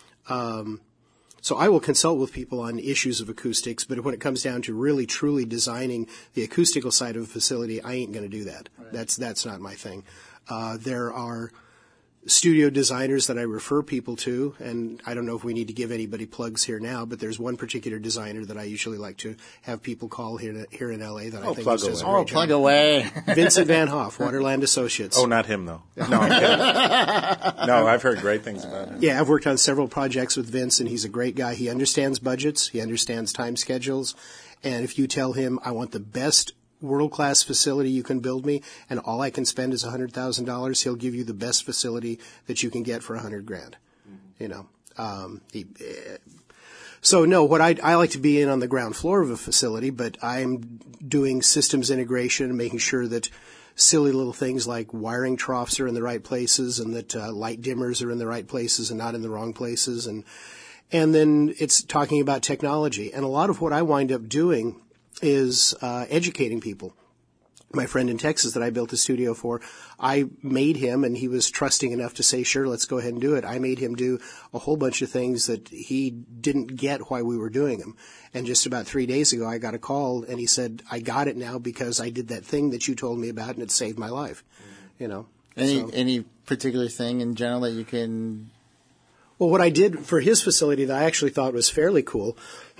So I will consult with people on issues of acoustics, but when it comes down to really truly designing the acoustical side of a facility, I ain't going to do that. Right. That's not my thing. There are studio designers that I refer people to, and I don't know if we need to give anybody plugs here now, but there's one particular designer that I usually like to have people call here in LA that I think does a great job. Plug away. Vincent Van Hoff, Waterland Associates. Oh, not him, though. No, I'm kidding. No, I've heard great things about him. Yeah, I've worked on several projects with Vince, and he's a great guy. He understands budgets. He understands time schedules. And if you tell him, I want the best world-class facility you can build me, and all I can spend is $100,000, he'll give you the best facility that you can get for $100,000. So no, what I like to be in on the ground floor of a facility, but I'm doing systems integration and making sure that silly little things like wiring troughs are in the right places and that light dimmers are in the right places and not in the wrong places. And then it's talking about technology. And a lot of what I wind up doing is educating people. My friend in Texas that I built a studio for, I made him, and he was trusting enough to say, sure, let's go ahead and do it. I made him do a whole bunch of things that he didn't get why we were doing them. And just about 3 days ago, I got a call, and he said, I got it now because I did that thing that you told me about, and it saved my life. Any particular thing in general that you can... Well, what I did for his facility that I actually thought was fairly cool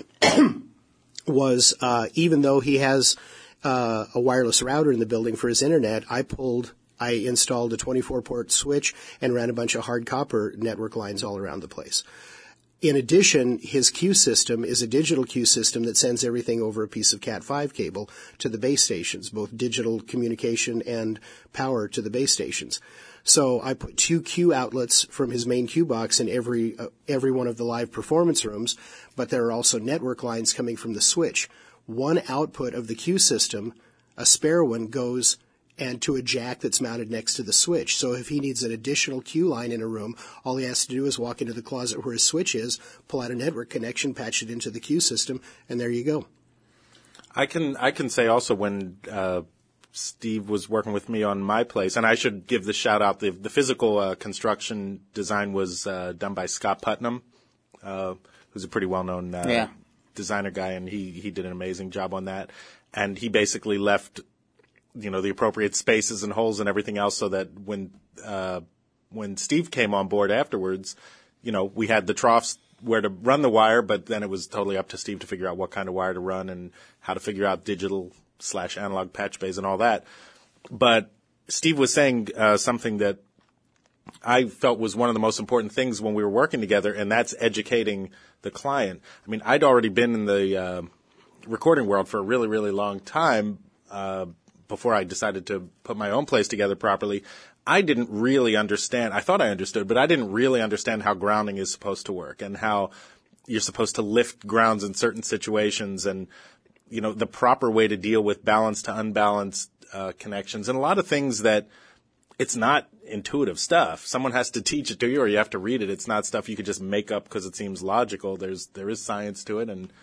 was even though he has a wireless router in the building for his internet, I installed a 24-port switch and ran a bunch of hard copper network lines all around the place. In addition, his Q system is a digital Q system that sends everything over a piece of Cat5 cable to the base stations, both digital communication and power to the base stations. So I put 2 Q outlets from his main Q box in every one of the live performance rooms, but there are also network lines coming from the switch. One output of the Q system, a spare one, goes and to a jack that's mounted next to the switch. So if he needs an additional Q line in a room, all he has to do is walk into the closet where his switch is, pull out a network connection, patch it into the Q system, and there you go. I can say also when Steve was working with me on my place, and I should give the shout out. The physical construction design was done by Scott Putnam, who's a pretty well known designer guy, and he did an amazing job on that. And he basically left, the appropriate spaces and holes and everything else, so that when Steve came on board afterwards, we had the troughs where to run the wire, but then it was totally up to Steve to figure out what kind of wire to run and how to figure out digital/analog patch bays and all that. But Steve was saying something that I felt was one of the most important things when we were working together, and that's educating the client. I mean, I'd already been in the recording world for a really, really long time before I decided to put my own place together properly. I didn't really understand. I thought I understood, but I didn't really understand how grounding is supposed to work and how you're supposed to lift grounds in certain situations and, you know, the proper way to deal with balanced to unbalanced connections and a lot of things that it's not intuitive stuff. Someone has to teach it to you or you have to read it. It's not stuff you could just make up because it seems logical. There is science to it, and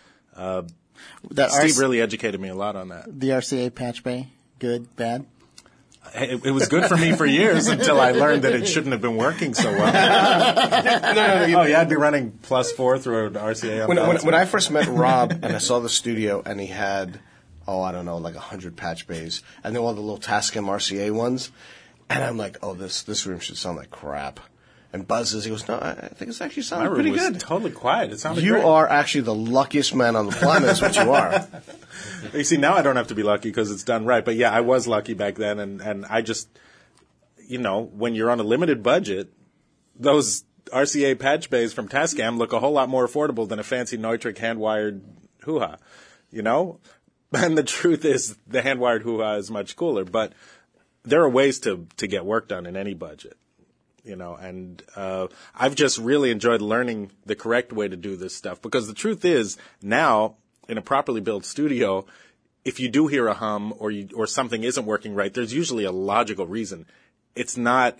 Steve really educated me a lot on that. The RCA patch bay, good, bad? It was good for me for years until I learned that it shouldn't have been working so well. No, I'd be running +4 through an RCA. When I first met Rob and I saw the studio and he had, like 100 patch bays and then all the little Tascam RCA ones, and I'm like, this room should sound like crap. And buzzes. He goes, no, I think it's actually sounding pretty good. My room was totally quiet. It sounded great. You great. are actually the luckiest man on the planet is what you are. You see, now I don't have to be lucky because it's done right. But yeah, I was lucky back then. And I just, when you're on a limited budget, those RCA patch bays from Tascam look a whole lot more affordable than a fancy Neutrik hand-wired hoo-ha, And the truth is the hand-wired hoo-ha is much cooler. But there are ways to get work done in any budget. And I've just really enjoyed learning the correct way to do this stuff because the truth is now in a properly built studio, if you do hear a hum or something isn't working right, there's usually a logical reason. It's not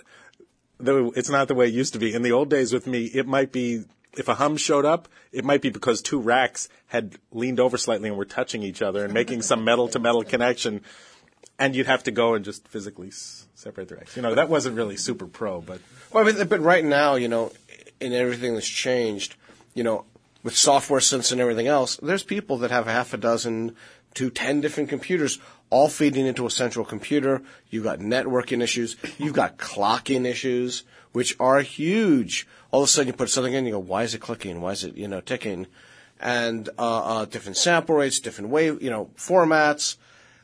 the way it used to be. In the old days with me, it might be if a hum showed up, it might be because two racks had leaned over slightly and were touching each other and making some metal to metal connection. And you'd have to go and just physically separate the racks. That wasn't really super pro, but. Well, but right now, in everything that's changed, with software synths and everything else, there's people that have half a dozen to 10 different computers all feeding into a central computer. You've got networking issues. You've got clocking issues, which are huge. All of a sudden you put something in, you go, why is it clicking? Why is it, ticking? And different sample rates, different wave, formats.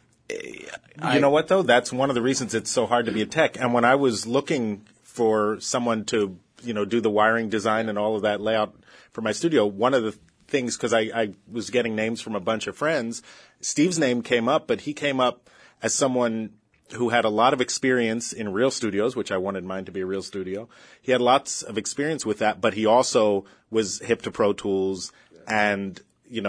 You know what, though? That's one of the reasons it's so hard to be a tech. And when I was looking for someone to, do the wiring design and all of that layout for my studio, one of the things, because I was getting names from a bunch of friends, Steve's name came up, but he came up as someone who had a lot of experience in real studios, which I wanted mine to be a real studio. He had lots of experience with that, but he also was hip to Pro Tools and,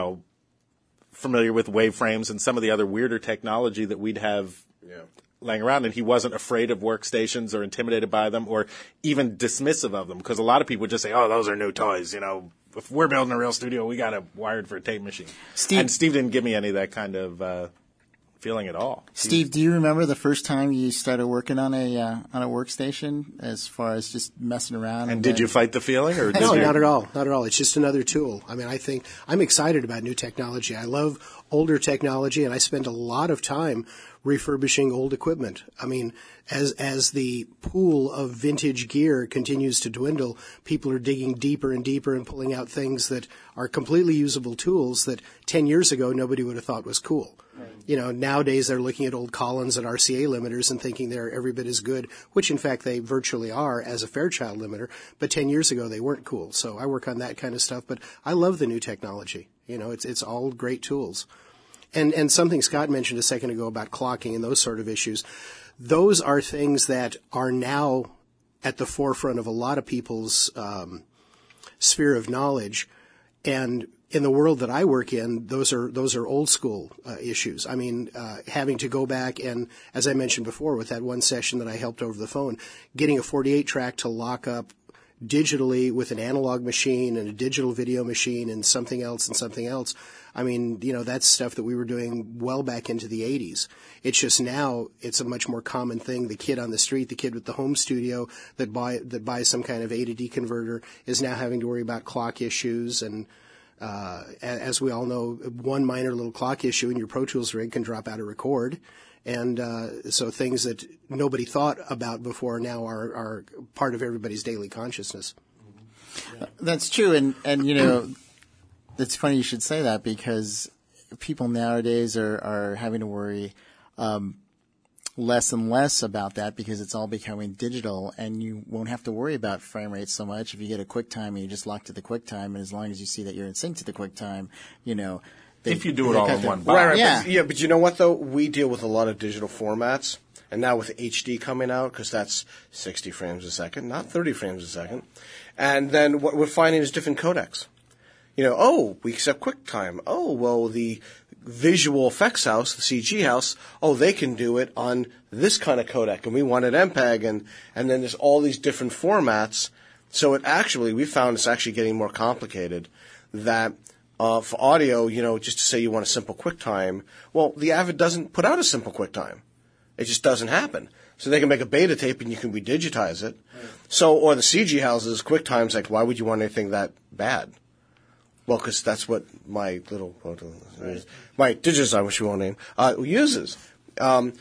familiar with waveframes and some of the other weirder technology that we'd have laying around, and he wasn't afraid of workstations or intimidated by them or even dismissive of them, because a lot of people would just say, oh, those are new toys, if we're building a real studio, we got it wired for a tape machine. And Steve didn't give me any of that kind of feeling at all. Steve, do you remember the first time you started working on a workstation, as far as just messing around? And did you fight the feeling, or no? Not at all. Not at all. It's just another tool. I mean, I think I'm excited about new technology. I love older technology, and I spend a lot of time refurbishing old equipment. I mean, as the pool of vintage gear continues to dwindle, people are digging deeper and deeper and pulling out things that are completely usable tools that 10 years ago nobody would have thought was cool. Right. Nowadays they're looking at old Collins and RCA limiters and thinking they're every bit as good, which in fact they virtually are as a Fairchild limiter, but 10 years ago they weren't cool. So I work on that kind of stuff, but I love the new technology. It's all great tools. And something Scott mentioned a second ago about clocking and those sort of issues, those are things that are now at the forefront of a lot of people's sphere of knowledge. And in the world that I work in, those are old school issues. I mean, having to go back and, as I mentioned before, with that one session that I helped over the phone, getting a 48 track to lock up digitally with an analog machine and a digital video machine and something else and something else. I mean, that's stuff that we were doing well back into the 80s. It's just now it's a much more common thing. The kid on the street, the kid with the home studio that buys some kind of A to D converter is now having to worry about clock issues. And as we all know, one minor little clock issue in your Pro Tools rig can drop out a record. And so things that nobody thought about before now are part of everybody's daily consciousness. That's true. And it's funny you should say that, because people nowadays are having to worry. One less and less about that because it's all becoming digital, and you won't have to worry about frame rates so much. If you get a QuickTime and you just lock to the QuickTime, and as long as you see that you're in sync to the QuickTime, if you do it all in one box. Right. Yeah. But you know what, though? We deal with a lot of digital formats. And now with HD coming out, because that's 60 frames a second, not 30 frames a second. And then what we're finding is different codecs. We accept QuickTime. Oh, well, the visual effects house, the CG house, they can do it on this kind of codec. And we want it MPEG. And then there's all these different formats. So we found it's actually getting more complicated that for audio, just to say you want a simple QuickTime, well, the Avid doesn't put out a simple QuickTime. It just doesn't happen. So they can make a beta tape and you can redigitize it. Right. So, or the CG houses, QuickTime's like, why would you want anything that bad? Well, because that's what my Digidesign, which we won't name, uses. I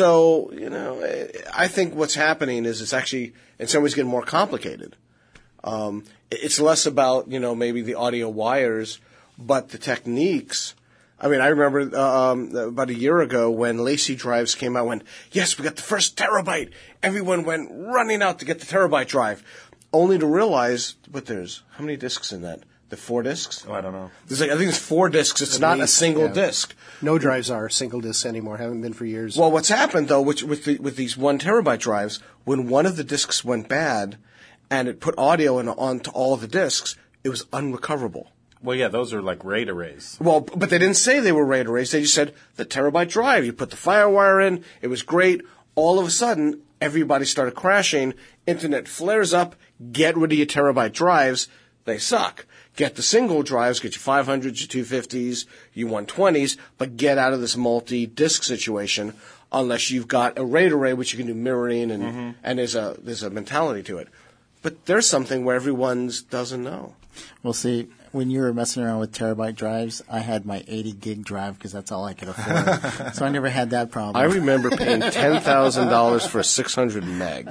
think what's happening is it's actually in some ways getting more complicated. It's less about, maybe the audio wires, but the techniques. I mean, I remember about a year ago when Lacy drives came out, yes, we got the first terabyte. Everyone went running out to get the terabyte drive, only to realize, there's how many discs in that? The 4 discs? Oh, I don't know. I think it's 4 discs. It's not a single disc. No drives are single discs anymore. Haven't been for years. Well, what's happened though, with these 1 terabyte drives, when one of the discs went bad, and it put audio onto all the discs, it was unrecoverable. Well, yeah, those are like RAID arrays. Well, but they didn't say they were RAID arrays. They just said the terabyte drive. You put the FireWire in. It was great. All of a sudden, everybody started crashing. Internet flares up. Get rid of your terabyte drives. They suck. Get the single drives. Get your 500s, your 250s, your 120s, but get out of this multi-disc situation unless you've got a RAID array, which you can do mirroring, and there's a mentality to it. But there's something where everyone's doesn't know. Well, see, when you were messing around with terabyte drives, I had my 80 gig drive because that's all I could afford. So I never had that problem. I remember paying $10,000 for 600 meg.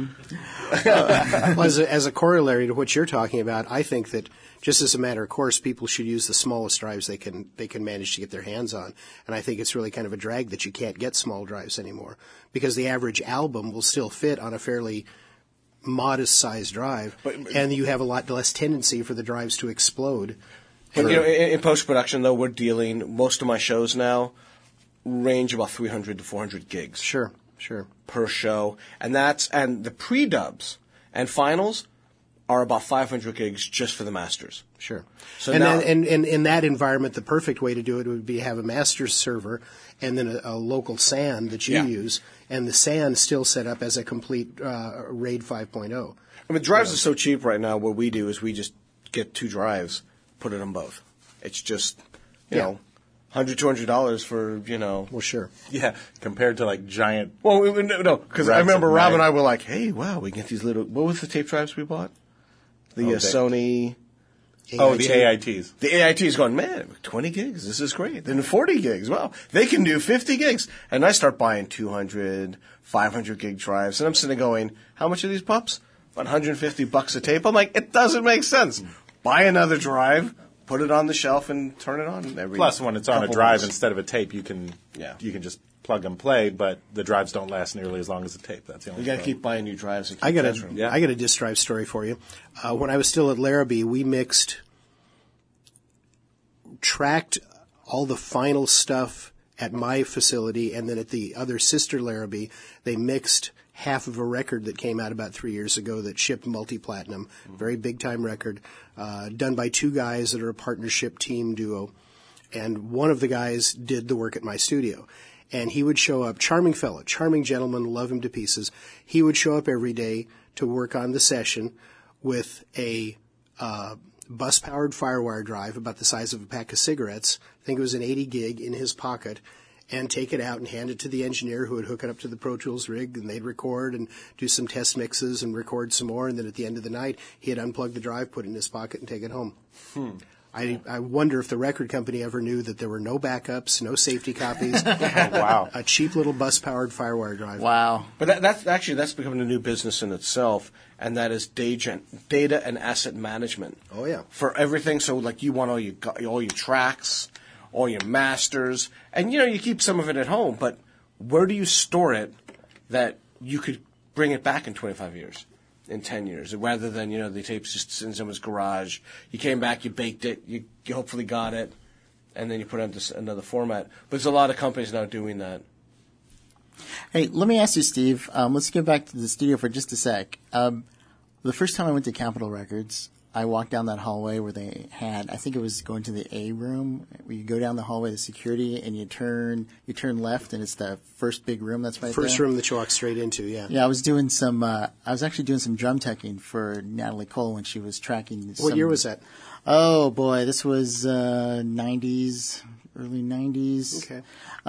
Well, as a corollary to what you're talking about, I think that just as a matter of course, people should use the smallest drives they can manage to get their hands on. And I think it's really kind of a drag that you can't get small drives anymore because the average album will still fit on a fairly modest size drive, and you have a lot less tendency for the drives to explode. But in post-production, though, most of my shows now range about 300 to 400 gigs. Sure. Per show. And the pre-dubs and finals are about 500 gigs just for the masters. Sure. So and now, then, and in that environment, the perfect way to do it would be have a master's server and then a local SAN that you use, and the SAN still set up as a complete RAID 5.0. I mean, drives are so cheap right now. What we do is we just get 2 drives, put it on both. It's just, $100, $200 for, Well, sure. Yeah, compared to like giant. Well, no, because I remember Rob and I I were like, hey, wow, we get these little, what was the tape drives we bought? The Sony. Oh, the AITs. The AITs going, man, 20 gigs, this is great. Then 40 gigs, wow, they can do 50 gigs. And I start buying 200, 500 gig drives. And I'm sitting going, how much are these pups? About $150 a tape. I'm like, it doesn't make sense. Buy another drive, put it on the shelf, and turn it on every Plus, when it's on a drive months. Instead of a tape, you can just plug and play, but the drives don't last nearly as long as a tape. That's the only You got to problem. keep buying new drives. And keep I got transferring them. a disk drive story for you. When I was still at Larrabee, we tracked all the final stuff at my facility, and then at the other sister Larrabee, they mixed half of a record that came out about 3 years ago that shipped multi-platinum, very big-time record, done by 2 guys that are a partnership team duo. And one of the guys did the work at my studio. And he would show up, charming fellow, charming gentleman, love him to pieces. He would show up every day to work on the session with a bus-powered FireWire drive about the size of a pack of cigarettes. I think it was an 80 gig in his pocket, and take it out and hand it to the engineer who would hook it up to the Pro Tools rig, and they'd record and do some test mixes and record some more. And then at the end of the night, he'd unplug the drive, put it in his pocket, and take it home. I wonder if the record company ever knew that there were no backups, no safety copies. Wow. A cheap little bus-powered FireWire drive. Wow. But that's becoming a new business in itself, and that is data and asset management. Oh, yeah. For everything, so like you want all your tracks, all your masters, and you keep some of it at home, but where do you store it that you could bring it back in 25 years, in 10 years, rather than, the tapes just in someone's garage. You came back, you baked it, you hopefully got it, and then you put it into another format. But there's a lot of companies now doing that. Hey, let me ask you, Steve. Let's get back to the studio for just a sec. The first time I went to Capitol Records, I walked down that hallway where they had, I think it was going to the A room, where you go down the hallway to security and you turn left and it's the first big room that's right there. First room that you walk straight into, yeah. Yeah, I was actually doing some drum teching for Natalie Cole when she was tracking. What year was that? Oh boy, this was 90s, early 90s. Okay.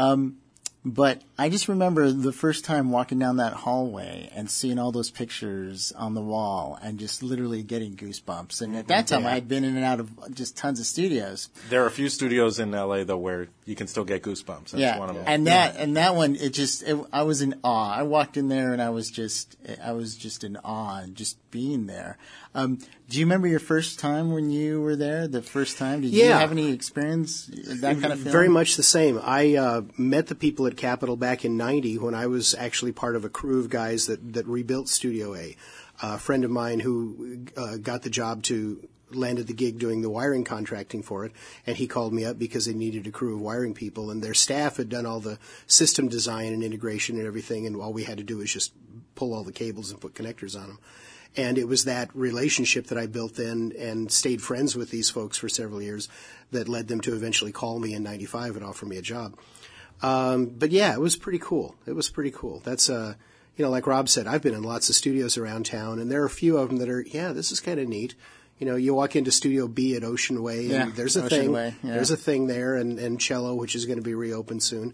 But I just remember the first time walking down that hallway and seeing all those pictures on the wall and just literally getting goosebumps. And at that time, I had been in and out of just tons of studios. There are a few studios in LA though where you can still get goosebumps. That's one of them. And that one, I was in awe. I walked in there and I was just in awe and just being there. Do you remember your first time when you were there? The first time, did you have any experience that kind of feeling? Very much the same. I met the people at Capitol back in '90 when I was actually part of a crew of guys that rebuilt Studio A. A friend of mine who got the job landed the gig doing the wiring contracting for it, and he called me up because they needed a crew of wiring people, and their staff had done all the system design and integration and everything, and all we had to do was just pull all the cables and put connectors on them. And it was that relationship that I built then and stayed friends with these folks for several years that led them to eventually call me in '95 and offer me a job. But yeah, it was pretty cool. That's, like Rob said, I've been in lots of studios around town, and there are a few of them that are, this is kind of neat. You walk into Studio B at Ocean Way, and there's a thing. There's a thing there, and Cello, which is going to be reopened soon.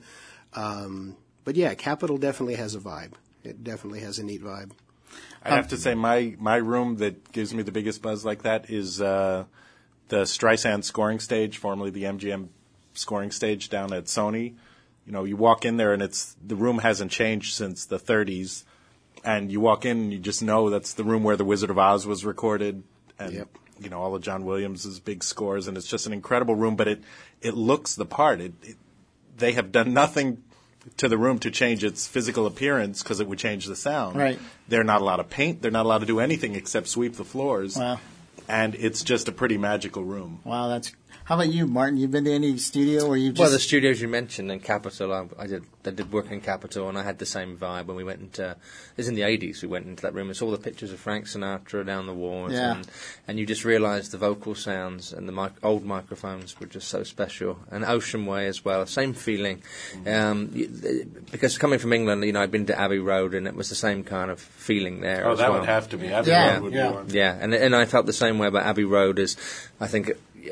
But yeah, Capitol definitely has a vibe. It definitely has a neat vibe. I have to say my room that gives me the biggest buzz like that is the Streisand scoring stage, formerly the MGM scoring stage down at Sony. You walk in there and the room hasn't changed since the 30s, and you walk in and you just know that's the room where The Wizard of Oz was recorded, and all of John Williams' big scores, and it's just an incredible room. But it looks the part. They have done nothing to the room to change its physical appearance because it would change the sound. Right. They're not allowed to paint. They're not allowed to do anything except sweep the floors. Wow. And it's just a pretty magical room. Wow, how about you, Martin? You've been to any studio where you've just... Well, the studios you mentioned in Capitol, I did work in Capitol, and I had the same vibe when we went into... It was in the 80s we went into that room. It's all the pictures of Frank Sinatra down the walls, and you just realised the vocal sounds and the old microphones were just so special. And Ocean Way as well, same feeling. Because coming from England, I'd been to Abbey Road, and it was the same kind of feeling there as well. Would have to be. Abbey Road would be one. Yeah, and I felt the same way about Abbey Road as I think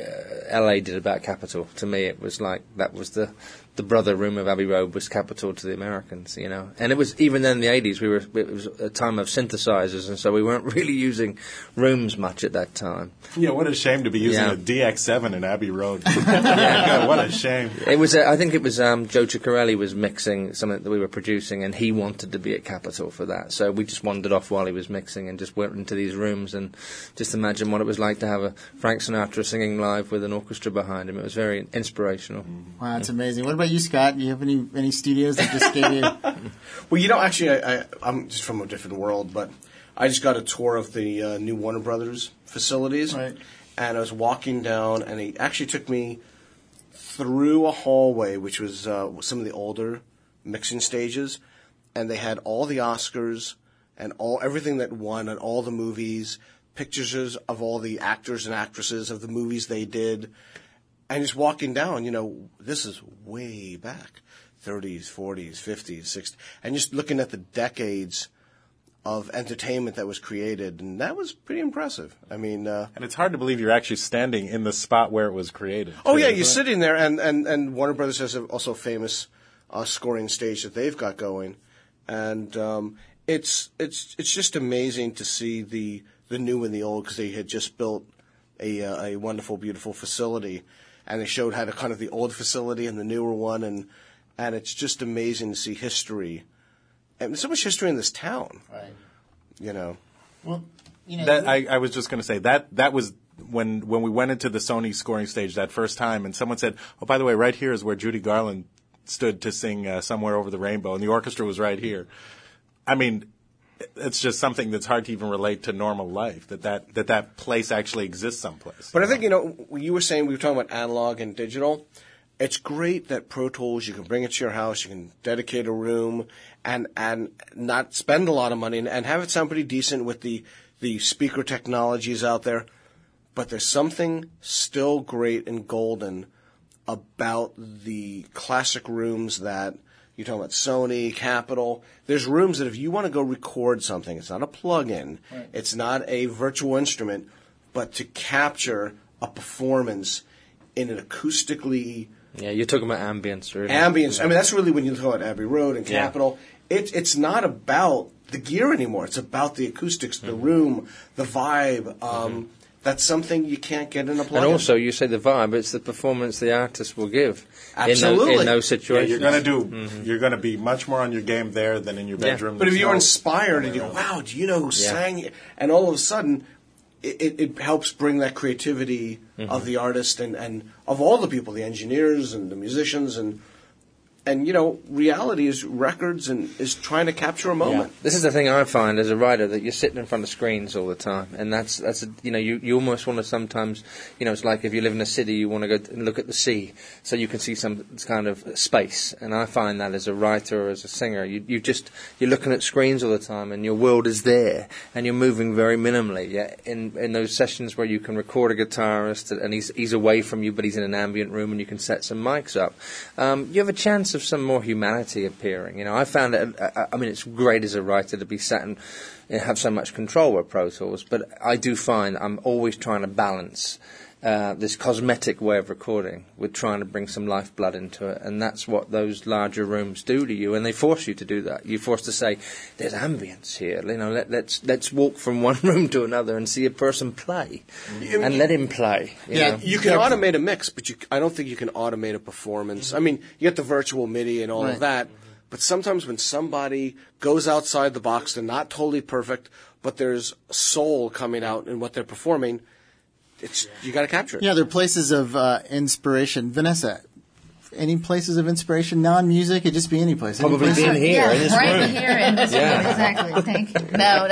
LA did about Capitol. To me, it was like that was the brother room of Abbey Road was Capitol to the Americans, And it was even then in the 80s. It was a time of synthesizers, and so we weren't really using rooms much at that time. Yeah, what a shame to be using a DX7 in Abbey Road. God, what a shame. It was. I think it was Joe Ciccarelli was mixing something that we were producing, and he wanted to be at Capitol for that. So we just wandered off while he was mixing and just went into these rooms and just imagine what it was like to have a Frank Sinatra singing live with an orchestra behind him. It was very inspirational. Wow, that's amazing. What about you, Scott? Do you have any studios that just gave you... Well, actually, I'm just from a different world, but I just got a tour of the new Warner Brothers facilities, right. And I was walking down, and he actually took me through a hallway, which was some of the older mixing stages, and they had all the Oscars and everything that won and all the movies, pictures of all the actors and actresses of the movies they did. And just walking down, this is way back, 30s, 40s, 50s, 60s, and just looking at the decades of entertainment that was created, and that was pretty impressive. I mean... and it's hard to believe you're actually standing in the spot where it was created. Oh, yeah, you're sitting there, and Warner Brothers has also a famous scoring stage that they've got going. And it's just amazing to see the new and the old, because they had just built a wonderful, beautiful facility. And they showed how to kind of the old facility and the newer one, and it's just amazing to see history. And there's so much history in this town. Right. Well, that, I was just going to say that was when we went into the Sony scoring stage that first time, and someone said, "Oh, by the way, right here is where Judy Garland stood to sing Somewhere Over the Rainbow," and the orchestra was right here. I mean, it's just something that's hard to even relate to normal life, that place actually exists someplace. But I think, you were saying, we were talking about analog and digital. It's great that Pro Tools, you can bring it to your house, you can dedicate a room and not spend a lot of money and have it sound pretty decent with the speaker technologies out there. But there's something still great and golden about the classic rooms that you're talking about, Sony, Capitol. There's rooms that if you want to go record something, it's not a plug-in, right. It's not a virtual instrument, but to capture a performance in an acoustically... Yeah, you're talking about ambience, really. Ambience. I mean, that's really when you talk about Abbey Road and Capitol. Yeah. It's not about the gear anymore. It's about the acoustics, the room, the vibe. That's something you can't get in a plug-in. And also, you say the vibe, it's the performance the artist will give. Absolutely. In those situations. Yeah, you're going to be much more on your game there than in your bedroom. But if you're inspired and you go, wow, do you know who sang? And all of a sudden, it helps bring that creativity of the artist and of all the people, the engineers and the musicians and reality is records and is trying to capture a moment. Yeah. This is the thing I find as a writer, that you're sitting in front of screens all the time, and that's you almost want to sometimes, it's like if you live in a city, you want to go and look at the sea so you can see some kind of space. And I find that as a writer or as a singer, you're looking at screens all the time, and your world is there, and you're moving very minimally. Yeah, in those sessions where you can record a guitarist and he's away from you, but he's in an ambient room, and you can set some mics up. You have a chance of some more humanity appearing. I found it, it's great as a writer to be sat and have so much control with Pro Tools, but I do find I'm always trying to balance this cosmetic way of recording with trying to bring some lifeblood into it, and that's what those larger rooms do to you, and they force you to do that. You're forced to say, there's ambience here, let's walk from one room to another and see a person play, and let him play. You can automate a mix, but I don't think you can automate a performance. I mean, you get the virtual MIDI and all of that, but sometimes when somebody goes outside the box, they're not totally perfect, but there's soul coming out in what they're performing. You got to capture it. Yeah, there are places of inspiration. Vanessa, any places of inspiration, non-music? It'd just be any place. Probably being here in this right room. Here in this room, exactly. Thank you. No,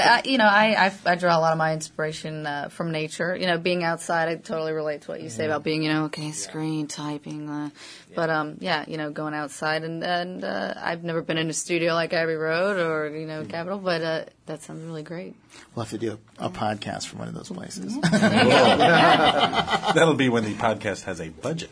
I draw a lot of my inspiration from nature. Being outside, I totally relate to what you say about being, screen typing. But going outside and I've never been in a studio like Abbey Road or Capitol, but that sounds really great. We'll have to do a podcast from one of those places. That'll be when the podcast has a budget.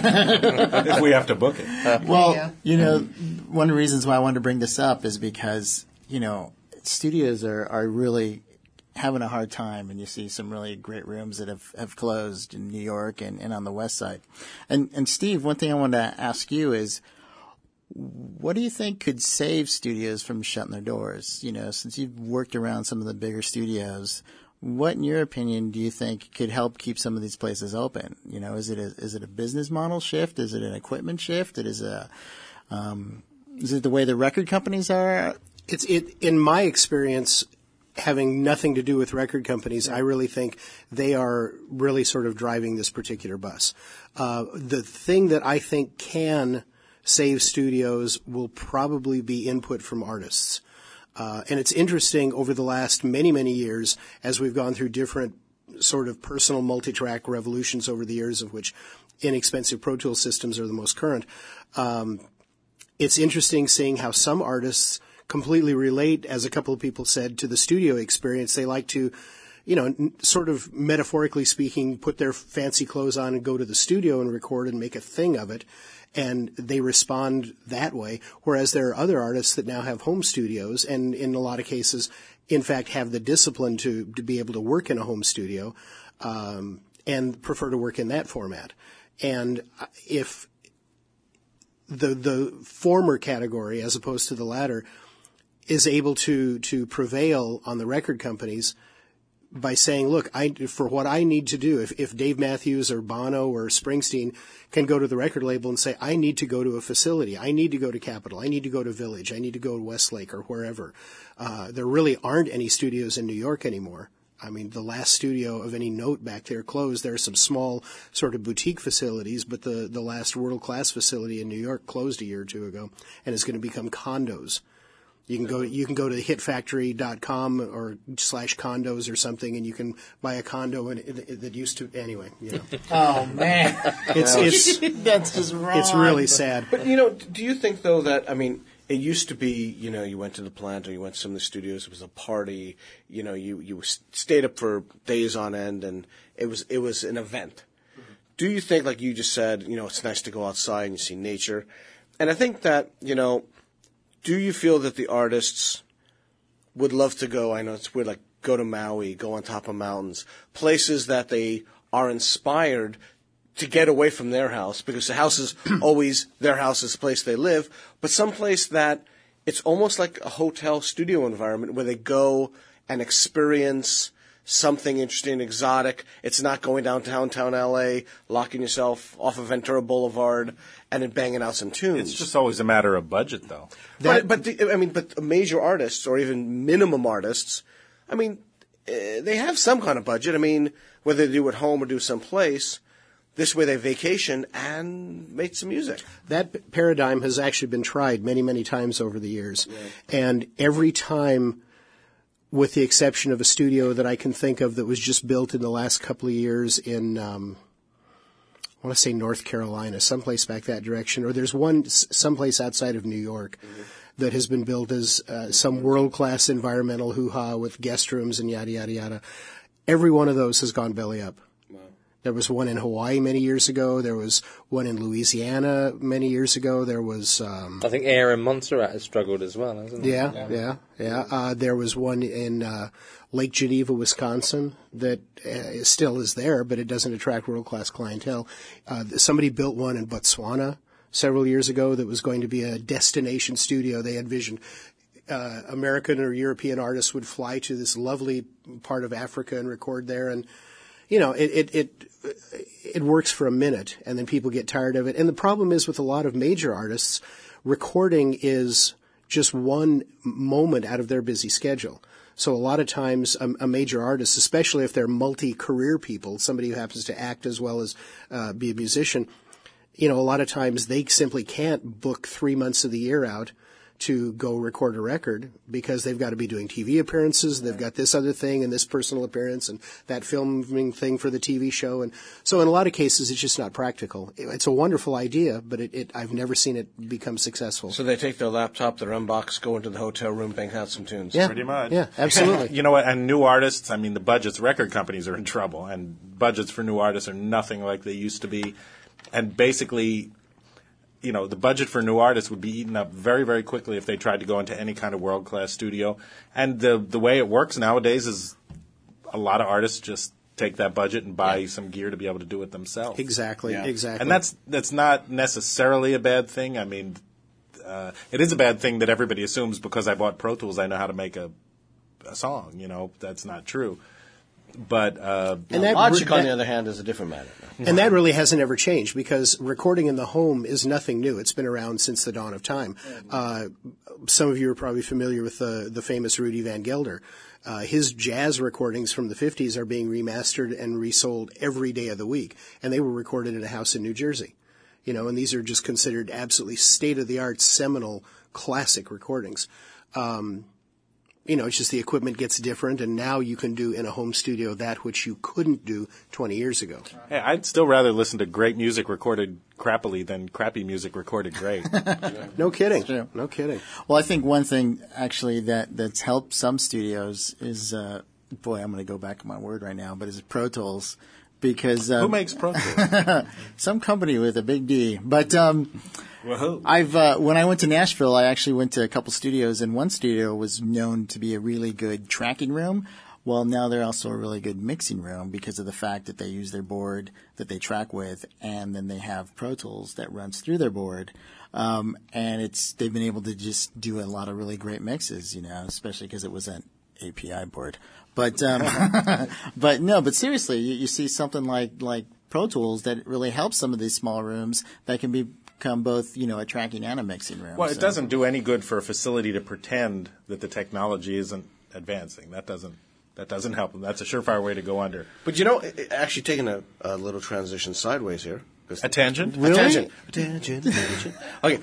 If we have to book it. Well, one of the reasons why I wanted to bring this up is because, studios are really having a hard time, and you see some really great rooms that have closed in New York and on the West Side. And Steve, one thing I wanted to ask you is, what do you think could save studios from shutting their doors? Since you've worked around some of the bigger studios, what, in your opinion, do you think could help keep some of these places open? Is it a business model shift? Is it an equipment shift? Is it the way the record companies are? In my experience, having nothing to do with record companies, I really think they are really sort of driving this particular bus. The thing that I think can save studios will probably be input from artists. And it's interesting, over the last many, many years, as we've gone through different sort of personal multi-track revolutions over the years, of which inexpensive Pro Tools systems are the most current, it's interesting seeing how some artists completely relate, as a couple of people said, to the studio experience. They like to, sort of metaphorically speaking, put their fancy clothes on and go to the studio and record and make a thing of it. And they respond that way, whereas there are other artists that now have home studios and in a lot of cases, in fact, have the discipline to be able to work in a home studio and prefer to work in that format. And if the former category, as opposed to the latter, is able to prevail on the record companies by saying, look, for what I need to do, if Dave Matthews or Bono or Springsteen can go to the record label and say, I need to go to a facility, I need to go to Capitol, I need to go to Village, I need to go to Westlake or wherever. There really aren't any studios in New York anymore. I mean, the last studio of any note back there closed. There are some small sort of boutique facilities, but the last world-class facility in New York closed a year or two ago and is going to become condos. You can go to hitfactory.com or /condos or something, and you can buy a condo that used to anyway. Oh man, it's that's just wrong. It's really sad. But do you think though that it used to be you went to the plant or you went to some of the studios. It was a party. You stayed up for days on end, and it was an event. Mm-hmm. Do you think, like you just said, it's nice to go outside and you see nature, and I think that do you feel that the artists would love to go, I know it's weird, like go to Maui, go on top of mountains, places that they are inspired to get away from their house, because the house is always their house is the place they live, but someplace that it's almost like a hotel studio environment where they go and experience something interesting, exotic. It's not going downtown L.A., locking yourself off of Ventura Boulevard, and then banging out some tunes. It's just always a matter of budget, though. But major artists or even minimum artists, they have some kind of budget. Whether they do it at home or do someplace, this way they vacation and make some music. That paradigm has actually been tried many, many times over the years. Yeah. And every time, with the exception of a studio that I can think of that was just built in the last couple of years in, I want to say North Carolina, someplace back that direction, or there's one someplace outside of New York that has been built as some world-class environmental hoo-ha with guest rooms and yada, yada, yada. Every one of those has gone belly up. There was one in Hawaii many years ago. There was one in Louisiana many years ago. There was... I think Air in Montserrat has struggled as well, hasn't it? Yeah. There was one in Lake Geneva, Wisconsin that still is there, but it doesn't attract world-class clientele. Somebody built one in Botswana several years ago that was going to be a destination studio. They envisioned American or European artists would fly to this lovely part of Africa and record there, and it works for a minute, and then people get tired of it. And the problem is with a lot of major artists, recording is just one moment out of their busy schedule. So a lot of times a major artist, especially if they're multi-career people, somebody who happens to act as well as be a musician, a lot of times they simply can't book 3 months of the year out to go record a record because they've got to be doing TV appearances. They've got this other thing and this personal appearance and that filming thing for the TV show. And so in a lot of cases, it's just not practical. It's a wonderful idea, but I've never seen it become successful. So they take their laptop, their unbox, go into the hotel room, bang out some tunes. Yeah, pretty much. Yeah, absolutely. You know what? And new artists, the budgets, record companies are in trouble, and budgets for new artists are nothing like they used to be. And basically, the budget for new artists would be eaten up very, very quickly if they tried to go into any kind of world-class studio. And the way it works nowadays is a lot of artists just take that budget and buy some gear to be able to do it themselves. Exactly. And that's not necessarily a bad thing. It is a bad thing that everybody assumes because I bought Pro Tools I know how to make a song. That's not true. But Logic, on the other hand, is a different matter. And that really hasn't ever changed because recording in the home is nothing new. It's been around since the dawn of time. Some of you are probably familiar with the famous Rudy Van Gelder. His jazz recordings from the 50s are being remastered and resold every day of the week. And they were recorded in a house in New Jersey. And these are just considered absolutely state-of-the-art, seminal, classic recordings. It's just the equipment gets different, and now you can do in a home studio that which you couldn't do 20 years ago. Hey, I'd still rather listen to great music recorded crappily than crappy music recorded great. No kidding. No kidding. Well, I think one thing actually that's helped some studios is, I'm going to go back on my word right now, but is Pro Tools. Because who makes Pro Tools? Some company with a big D. But Whoa. when I went to Nashville, I actually went to a couple studios, and one studio was known to be a really good tracking room. Well, now they're also a really good mixing room because of the fact that they use their board that they track with, and then they have Pro Tools that runs through their board. And they've been able to just do a lot of really great mixes, especially because it was an API board. But but seriously, you see something like Pro Tools that really helps some of these small rooms that can become both, a tracking and a mixing room. Well, it doesn't do any good for a facility to pretend that the technology isn't advancing. That doesn't help them. That's a surefire way to go under. But actually taking a little transition sideways here. A tangent? Really? A tangent. Okay.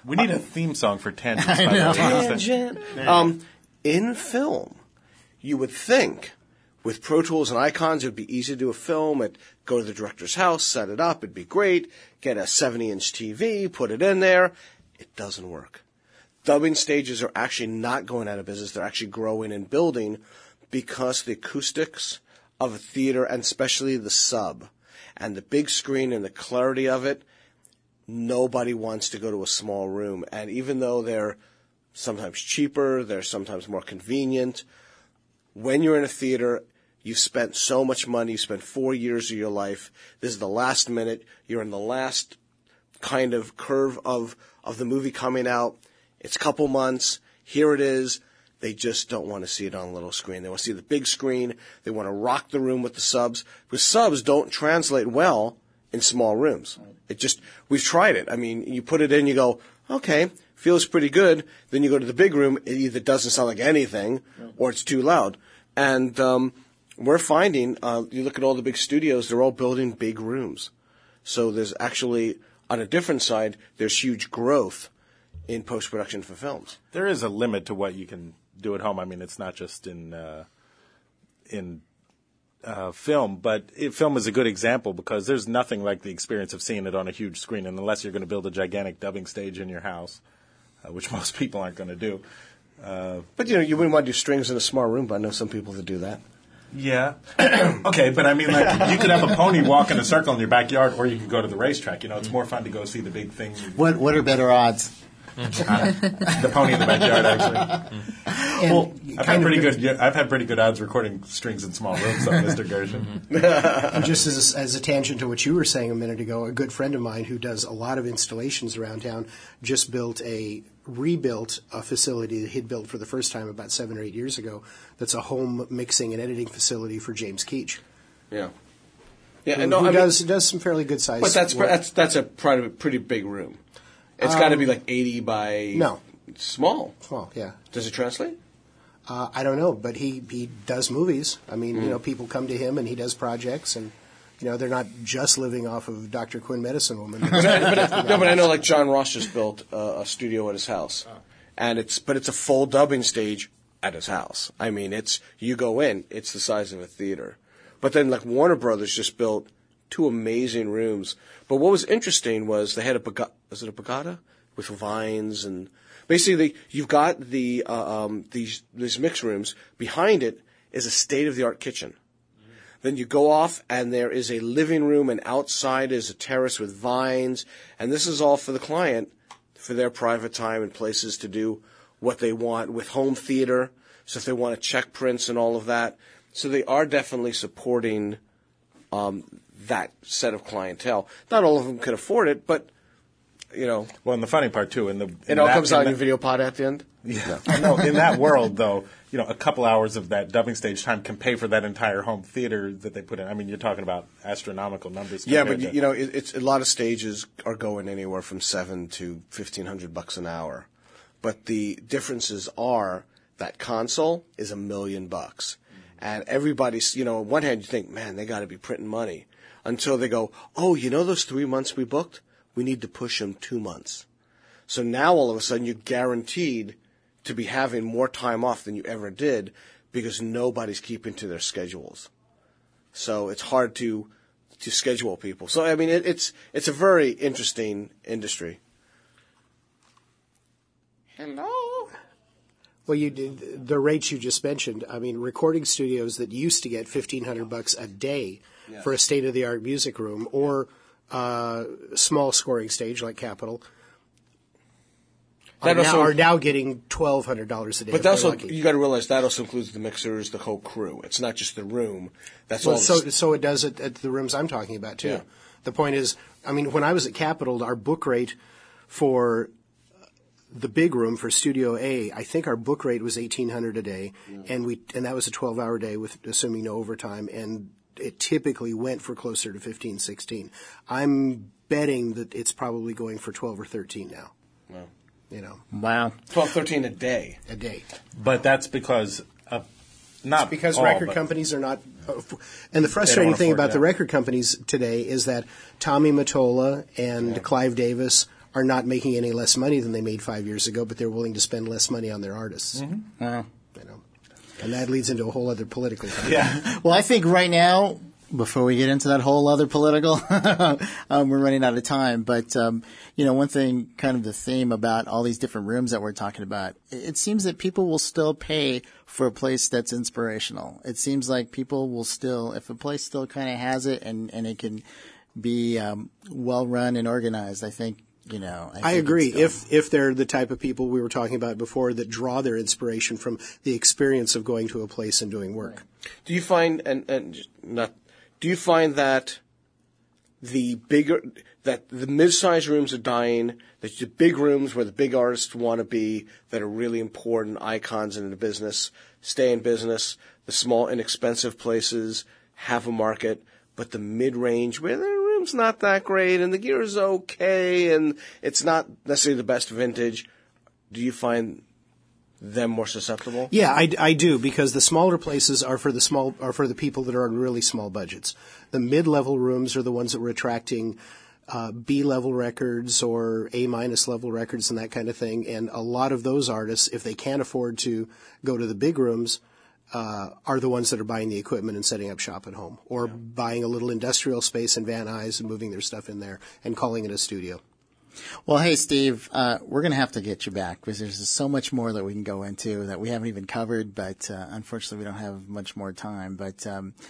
We need a theme song for Tangents, by the way. Tangent. In film, you would think with Pro Tools and Icons, it would be easy to do a film. Go to the director's house, set it up. It'd be great. Get a 70-inch TV, put it in there. It doesn't work. Dubbing stages are actually not going out of business. They're actually growing and building because the acoustics of a theater, and especially the sub, and the big screen and the clarity of it, nobody wants to go to a small room. And even though they're sometimes cheaper, they're sometimes more convenient, when you're in a theater, you've spent so much money, you spent 4 years of your life, this is the last minute, you're in the last kind of curve of the movie coming out, it's a couple months, here it is, they just don't want to see it on a little screen. They want to see the big screen, they want to rock the room with the subs, because subs don't translate well in small rooms. We've tried it. I mean, you put it in, you go, okay, feels pretty good, then you go to the big room, it either doesn't sound like anything, or it's too loud. And we're finding, you look at all the big studios, they're all building big rooms. So there's actually, on a different side, there's huge growth in post-production for films. There is a limit to what you can do at home. I mean, it's not just in film, but film is a good example because there's nothing like the experience of seeing it on a huge screen, and unless you're going to build a gigantic dubbing stage in your house, which most people aren't going to do. But, you wouldn't want to do strings in a small room, but I know some people that do that. Yeah. Okay, but I mean, like, you could have a pony walk in a circle in your backyard, or you could go to the racetrack. It's more fun to go see the big thing. What are better odds? The pony in the backyard, actually. Well, I've had pretty good odds recording strings in small rooms, though, Mr. Gershon. And just as a tangent to what you were saying a minute ago, a good friend of mine who does a lot of installations around town just rebuilt a facility that he'd built for the first time about 7 or 8 years ago. That's a home mixing and editing facility for James Keach. Yeah. Who does some fairly good size. But that's a pretty big room. It's got to be like 80 by... No. Small. Small, yeah. Does it translate? I don't know, but he does movies. I mean, people come to him and he does projects, and they're not just living off of Dr. Quinn Medicine Woman. But I know like John Ross just built a studio at his house, and it's a full dubbing stage at his house. I mean, you go in, it's the size of a theater. But then like Warner Brothers just built 2 amazing rooms. But what was interesting was they had a Bagada with vines, and basically you've got these mix rooms. Behind it is a state-of-the-art kitchen. Then you go off, and there is a living room, and outside is a terrace with vines. And this is all for the client, for their private time and places to do what they want with home theater. So if they want to check prints and all of that. So they are definitely supporting that set of clientele. Not all of them can afford it, but, Well, and the funny part, too, it all comes out in your video pod at the end? Yeah. No, in that world, though, a couple hours of that dubbing stage time can pay for that entire home theater that they put in. I mean, you're talking about astronomical numbers. Yeah, but, it's a lot of stages are going anywhere from $700 to $1,500 an hour. But the differences are that console is $1 million. And everybody's, on one hand, you think, man, they got to be printing money. Until they go, oh, those 3 months we booked? We need to push them 2 months. So now all of a sudden you're guaranteed to be having more time off than you ever did because nobody's keeping to their schedules. So it's hard to schedule people. So, I mean, it's a very interesting industry. Hello? Well, the rates you just mentioned. I mean, recording studios that used to get $1,500 a day for a state-of-the-art music room or small scoring stage like Capitol are now getting $1,200 a day. But also, you got to realize that also includes the mixers, the whole crew. It's not just the room. That's all. So it does at the rooms I'm talking about too. Yeah. The point is, I mean, when I was at Capitol, our book rate for the big room for Studio A, I think our book rate was $1,800 a day, and that was a 12-hour day with assuming no overtime, and it typically went for closer to 15, 16. I'm betting that it's probably going for 12 or 13 now. Wow. Wow. 12, 13 a day. A day. But that's because not because all, record companies are not. And the frustrating thing about the record companies today is that Tommy Mottola and Clive Davis are not making any less money than they made 5 years ago, but they're willing to spend less money on their artists. Mm-hmm. You know, and that leads into a whole other political thing. Yeah. Well, I think right now, before we get into that whole other political, we're running out of time. But, one thing, kind of the theme about all these different rooms that we're talking about, it seems that people will still pay for a place that's inspirational. It seems like people will still, if a place still kind of has it and it can be well run and organized, I think, I agree. If they're the type of people we were talking about before that draw their inspiration from the experience of going to a place and doing work. Do you find Do you find that the mid-sized rooms are dying, that the big rooms where the big artists want to be, that are really important icons in the business, stay in business, the small, inexpensive places have a market, but the mid-range where the room's not that great and the gear is okay and it's not necessarily the best vintage, do you find them more susceptible? Yeah, I do, because the smaller places are for the people that are on really small budgets. The mid-level rooms are the ones that were attracting B-level records or A- level records and that kind of thing. And a lot of those artists, if they can't afford to go to the big rooms, are the ones that are buying the equipment and setting up shop at home, or buying a little industrial space in Van Nuys and moving their stuff in there and calling it a studio. Well, hey, Steve, we're going to have to get you back because there's just so much more that we can go into that we haven't even covered, but unfortunately we don't have much more time. But,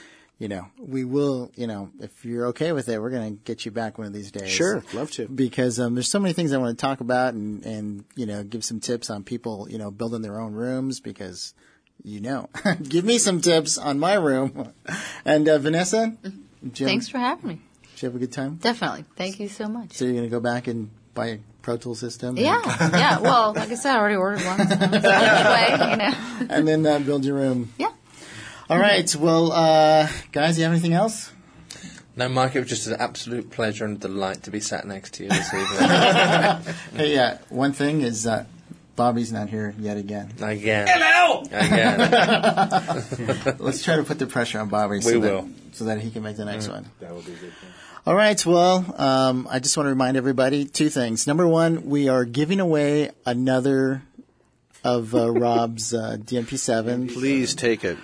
we will, if you're okay with it, we're going to get you back one of these days. Sure, love to. Because there's so many things I want to talk about and give some tips on people, building their own rooms because, give me some tips on my room. And Vanessa? Thanks for having me. Did you have a good time? Definitely. Thank you so much. So you're going to go back and buy a Pro Tools system? Yeah. Well, like I said, I already ordered one. So anyway, And then build your room. Yeah. All right. Well, guys, you have anything else? No, Mike, it was just an absolute pleasure and delight to be sat next to you this evening. Hey, one thing is Bobby's not here yet again. Again. Hello! Again. Let's try to put the pressure on Bobby so that he can make the next one. That would be a good thing. All right. Well, I just want to remind everybody two things. Number one, we are giving away another of Rob's DMP7. Please take it.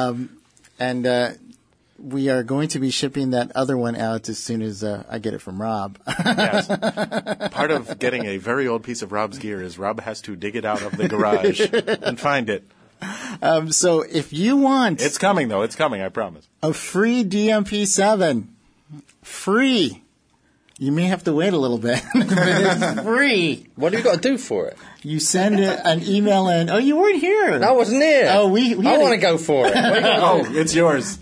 And we are going to be shipping that other one out as soon as I get it from Rob. Yes. Part of getting a very old piece of Rob's gear is Rob has to dig it out of the garage and find it. So if you want It's coming, though. It's coming, I promise. a free DMP7, free. You may have to wait a little bit, but it's free. What have you got to do for it? You send an email in. Oh, you weren't here. I wasn't here. Oh, we I want to go for it. What do you got to Oh, do? it's yours. We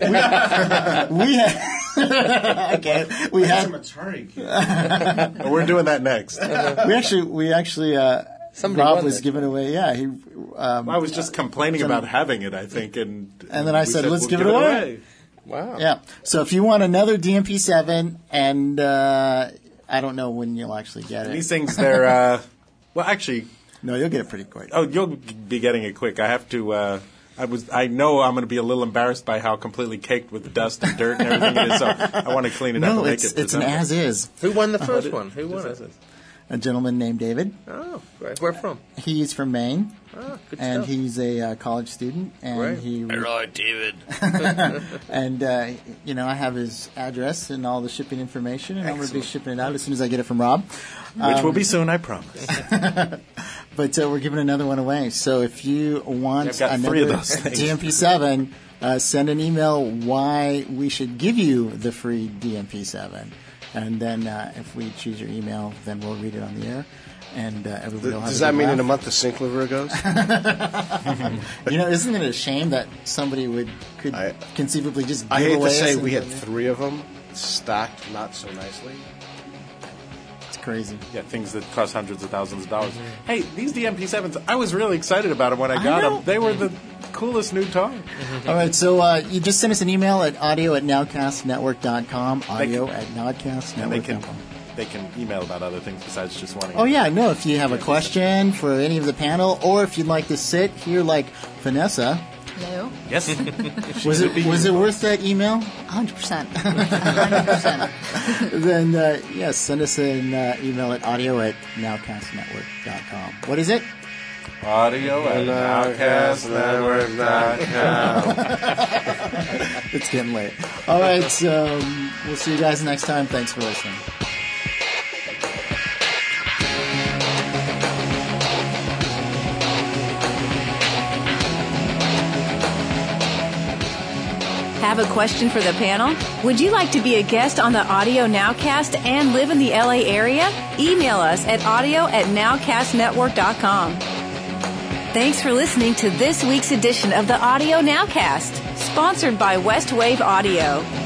had, okay. We had, We're doing that next. we actually, Somebody Rob won was it. giving away. Yeah, he. I was just complaining about having it, I think, and then I we said, "Let's we'll give it away." Wow. Yeah. So if you want another DMP7, and I don't know when you'll actually get it. These things, they're well, actually, No, you'll get it pretty quick. oh, you'll be getting it quick. I have to. I know I'm going to be a little embarrassed by how completely caked with dust and dirt and everything it is. So I want to clean it up No, and make it's it an presentable. as is. Who won the first one? Who won it? A gentleman named David. Oh, great. Where from? He's from Maine, Oh, good and stuff. he's a college student. And Great. he David. and I have his address and all the shipping information, and I'm going to be shipping it out as soon as I get it from Rob. Which will be soon, I promise. But we're giving another one away. So if you want I've got another 3 of those things. DMP7, send an email why we should give you the free DMP7. And then if we choose your email, then we'll read it on the air. And everybody will have Does a that good mean in a laugh. month the sink liver goes? Isn't it a shame that somebody could conceivably just give I hate away to say us we and- had 3 of them stacked not so nicely. It's crazy. Yeah, things that cost hundreds of thousands of dollars. Hey, these DMP7s, I was really excited about them when I got know. them. They were the coolest new toy. All right, so you just send us an email at audio@nowcastnetwork.com, audio@nowcastnetwork.com. They can email about other things besides just wanting. Oh, yeah, no, if you have a question for any of the panel, or if you'd like to sit here like Vanessa No. Yes. Was it worth that email? 100%. 100%. Then, yes, send us an email at audio@nowcastnetwork.com. What is it? audio@nowcastnetwork.com. It's getting late. All right, so we'll see you guys next time. Thanks for listening. Have a question for the panel? Would you like to be a guest on the Audio Nowcast and live in the LA area? Email us at audio@nowcastnetwork.com. Thanks for listening to this week's edition of the Audio Nowcast, sponsored by West Wave Audio.